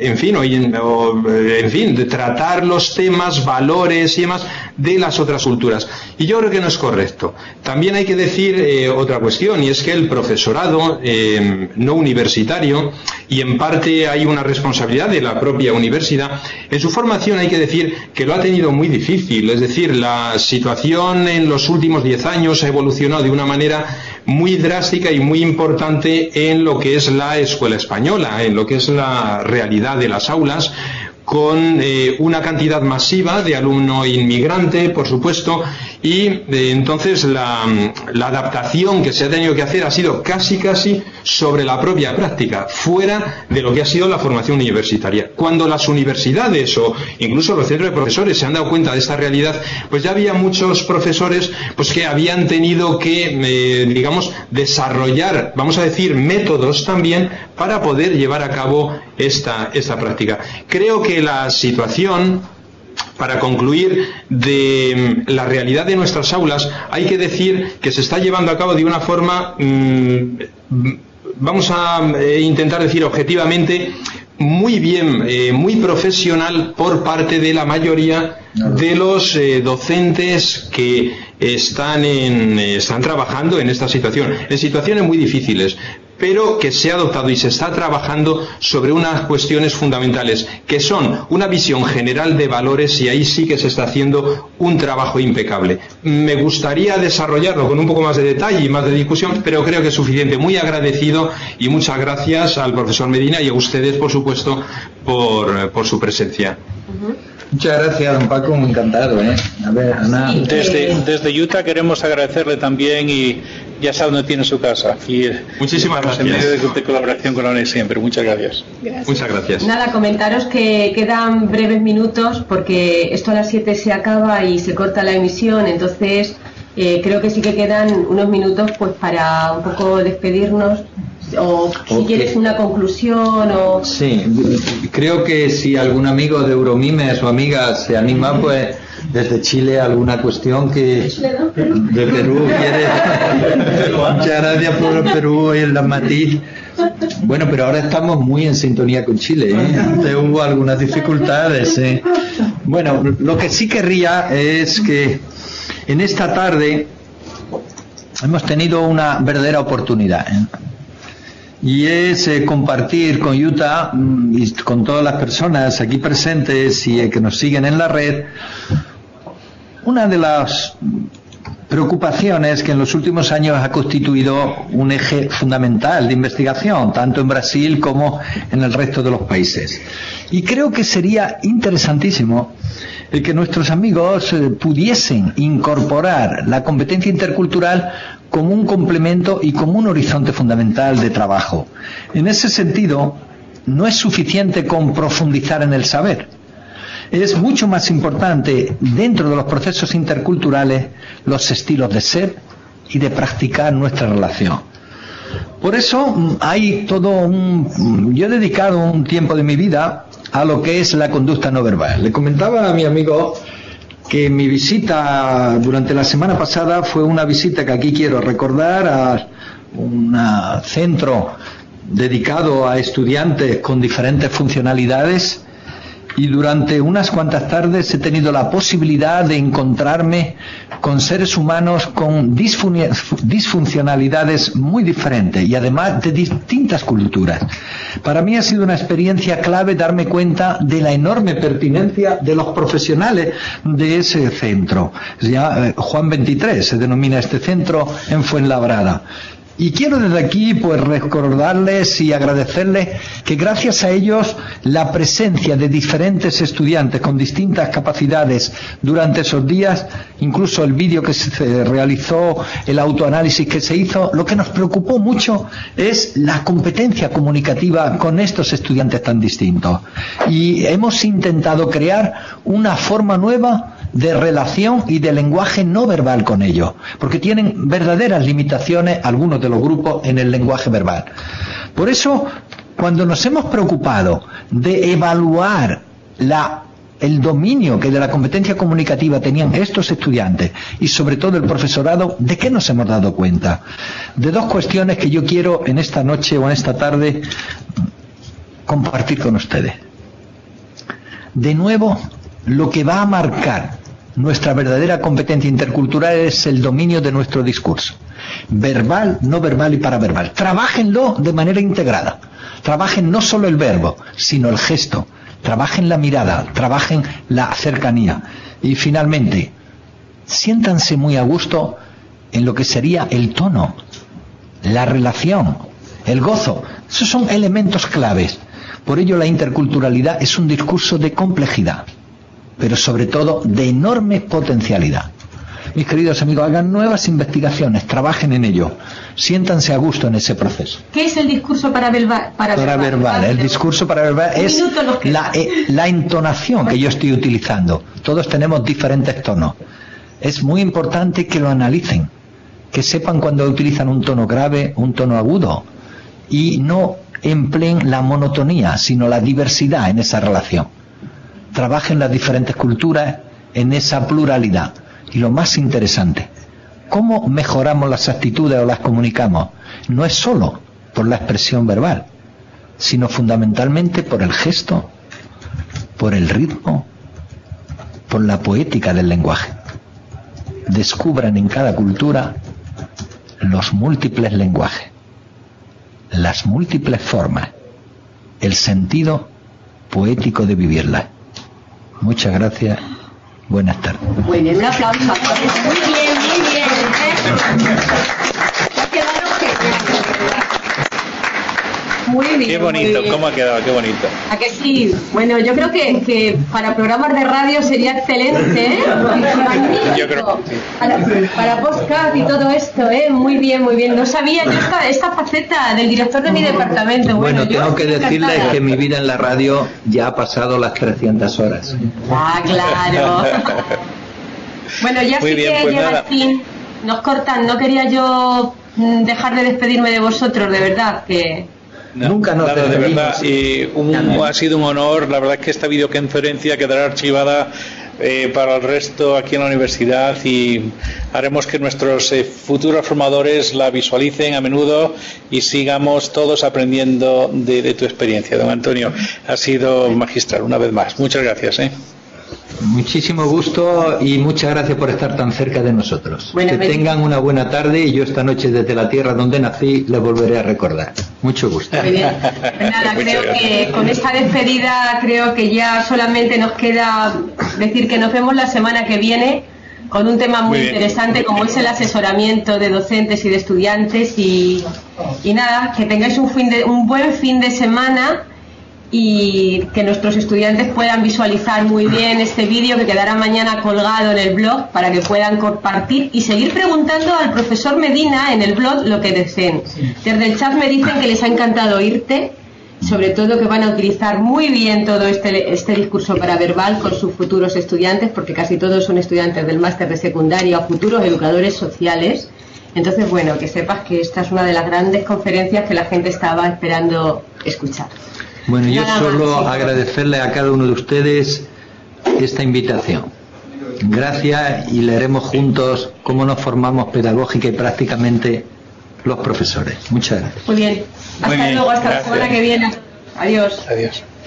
de tratar los temas, valores y demás de las otras culturas. Y yo creo que no es correcto. También hay que decir otra cuestión, y es que el profesorado no universitario, y en parte hay una responsabilidad de la propia universidad, en su formación hay que decir que lo ha tenido muy difícil. Es decir, la situación en los últimos 10 años ha evolucionado de una manera muy drástica y muy importante en lo que es la escuela española, en lo que es la realidad de las aulas, con una cantidad masiva de alumno inmigrante, por supuesto, y entonces la adaptación que se ha tenido que hacer ha sido casi sobre la propia práctica, fuera de lo que ha sido la formación universitaria. Cuando las universidades o incluso los centros de profesores se han dado cuenta de esta realidad, pues ya había muchos profesores pues que habían tenido que, desarrollar, vamos a decir, métodos también para poder llevar a cabo esta práctica. Creo que la situación, para concluir, de la realidad de nuestras aulas, hay que decir que se está llevando a cabo de una forma, vamos a intentar decir objetivamente, muy bien, muy profesional por parte de la mayoría de los docentes que están trabajando en esta situación, en situaciones muy difíciles, pero que se ha adoptado y se está trabajando sobre unas cuestiones fundamentales, que son una visión general de valores, y ahí sí que se está haciendo un trabajo impecable. Me gustaría desarrollarlo con un poco más de detalle y más de discusión, pero creo que es suficiente. Muy agradecido y muchas gracias al profesor Medina y a ustedes, por supuesto, por su presencia. Muchas gracias, don Paco, muy encantado. A ver, Ana. Desde Utah queremos agradecerle también, y ya sabe dónde tiene su casa. Y muchísimas gracias. En medio de colaboración con la UNED siempre. Muchas gracias. Muchas gracias. Nada, comentaros que quedan breves minutos porque esto a las 7 se acaba y se corta la emisión, entonces creo que sí que quedan unos minutos pues para un poco despedirnos. O si quieres una conclusión o... Sí, creo que si algún amigo de Euromimes o amiga se anima, pues desde Chile alguna cuestión que de Perú quiere. Muchas gracias por Perú y el matiz. Bueno, pero ahora estamos muy en sintonía con Chile, Antes hubo algunas dificultades, Bueno, lo que sí querría es que en esta tarde hemos tenido una verdadera oportunidad, y es compartir con Utah y con todas las personas aquí presentes y que nos siguen en la red una de las preocupaciones que en los últimos años ha constituido un eje fundamental de investigación, tanto en Brasil como en el resto de los países. Y creo que sería interesantísimo el que nuestros amigos pudiesen incorporar la competencia intercultural como un complemento y como un horizonte fundamental de trabajo. En ese sentido, no es suficiente con profundizar en el saber. Es mucho más importante, dentro de los procesos interculturales, los estilos de ser y de practicar nuestra relación. Por eso hay yo he dedicado un tiempo de mi vida a lo que es la conducta no verbal. Le comentaba a mi amigo que mi visita durante la semana pasada fue una visita que aquí quiero recordar a un centro dedicado a estudiantes con diferentes funcionalidades, y durante unas cuantas tardes he tenido la posibilidad de encontrarme con seres humanos con disfuncionalidades muy diferentes y además de distintas culturas. Para mí ha sido una experiencia clave darme cuenta de la enorme pertinencia de los profesionales de ese centro. Ya, Juan 23 se denomina este centro en Fuenlabrada. Y quiero desde aquí pues recordarles y agradecerles que gracias a ellos la presencia de diferentes estudiantes con distintas capacidades durante esos días, incluso el vídeo que se realizó, el autoanálisis que se hizo, lo que nos preocupó mucho es la competencia comunicativa con estos estudiantes tan distintos. Y hemos intentado crear una forma nueva de relación y de lenguaje no verbal con ellos, porque tienen verdaderas limitaciones algunos de los grupos en el lenguaje verbal. Por eso, cuando nos hemos preocupado de evaluar el dominio que de la competencia comunicativa tenían estos estudiantes y sobre todo el profesorado, ¿de qué nos hemos dado cuenta? De dos cuestiones que yo quiero en esta noche o en esta tarde compartir con ustedes. De nuevo, lo que va a marcar nuestra verdadera competencia intercultural es el dominio de nuestro discurso. Verbal, no verbal y paraverbal. Trabájenlo de manera integrada. Trabajen no solo el verbo, sino el gesto. Trabajen la mirada, trabajen la cercanía. Y finalmente, siéntanse muy a gusto en lo que sería el tono, la relación, el gozo. Esos son elementos claves. Por ello la interculturalidad es un discurso de complejidad, pero sobre todo de enorme potencialidad. Mis queridos amigos, hagan nuevas investigaciones, trabajen en ello, siéntanse a gusto en ese proceso. ¿Qué es el discurso paraverbal? El discurso paraverbal es la entonación que yo estoy utilizando. Todos tenemos diferentes tonos. Es muy importante que lo analicen, que sepan cuando utilizan un tono grave, un tono agudo, y no empleen la monotonía, sino la diversidad en esa relación. Trabajen las diferentes culturas en esa pluralidad. Y lo más interesante, ¿cómo mejoramos las actitudes o las comunicamos? No es solo por la expresión verbal, sino fundamentalmente por el gesto, por el ritmo, por la poética del lenguaje. Descubran en cada cultura los múltiples lenguajes, las múltiples formas, el sentido poético de vivirla. Muchas gracias. Buenas tardes. Muy bien, un aplauso. Muy bien, muy bien. Ha quedado genial. Muy bien. Qué bonito, ¿cómo ha quedado? Qué bonito. ¿A que sí? Bueno, yo creo que para programas de radio sería excelente, ¿eh? Yo creo que sí. Para podcast y todo esto, ¿eh? Muy bien, muy bien. No sabía yo esta faceta del director de mi departamento. Bueno, tengo que decirles que mi vida en la radio ya ha pasado las 300 horas. Ah, claro. Bueno, ya muy sí bien, que pues llega nada. el fin. Nos cortan. No quería yo dejar de despedirme de vosotros, de verdad, que... No, Nunca nos nada, de despedimos. verdad, ha sido un honor. La verdad es que esta videoconferencia quedará archivada para el resto aquí en la universidad y haremos que nuestros futuros formadores la visualicen a menudo y sigamos todos aprendiendo de tu experiencia. Don Antonio, ha sido magistral una vez más. Muchas gracias. Muchísimo gusto y muchas gracias por estar tan cerca de nosotros. Que tengan una buena tarde y yo esta noche desde la tierra donde nací les volveré a recordar. Mucho gusto. Muy bien. Pues nada, creo que con esta despedida creo que ya solamente nos queda decir que nos vemos la semana que viene con un tema muy interesante como es el asesoramiento de docentes y de estudiantes y nada, que tengáis un buen fin de semana y que nuestros estudiantes puedan visualizar muy bien este vídeo que quedará mañana colgado en el blog para que puedan compartir y seguir preguntando al profesor Medina en el blog lo que deseen. Desde el chat me dicen que les ha encantado oírte, sobre todo que van a utilizar muy bien todo este discurso paraverbal con sus futuros estudiantes, porque casi todos son estudiantes del máster de secundaria o futuros educadores sociales. Entonces, bueno, que sepas que esta es una de las grandes conferencias que la gente estaba esperando escuchar. Bueno, yo Nada solo más, sí. agradecerle a cada uno de ustedes esta invitación. Gracias, y leeremos juntos cómo nos formamos pedagógica y prácticamente los profesores. Muchas gracias. Muy bien. Hasta Muy bien, luego, hasta gracias. la semana que viene. Adiós. Adiós.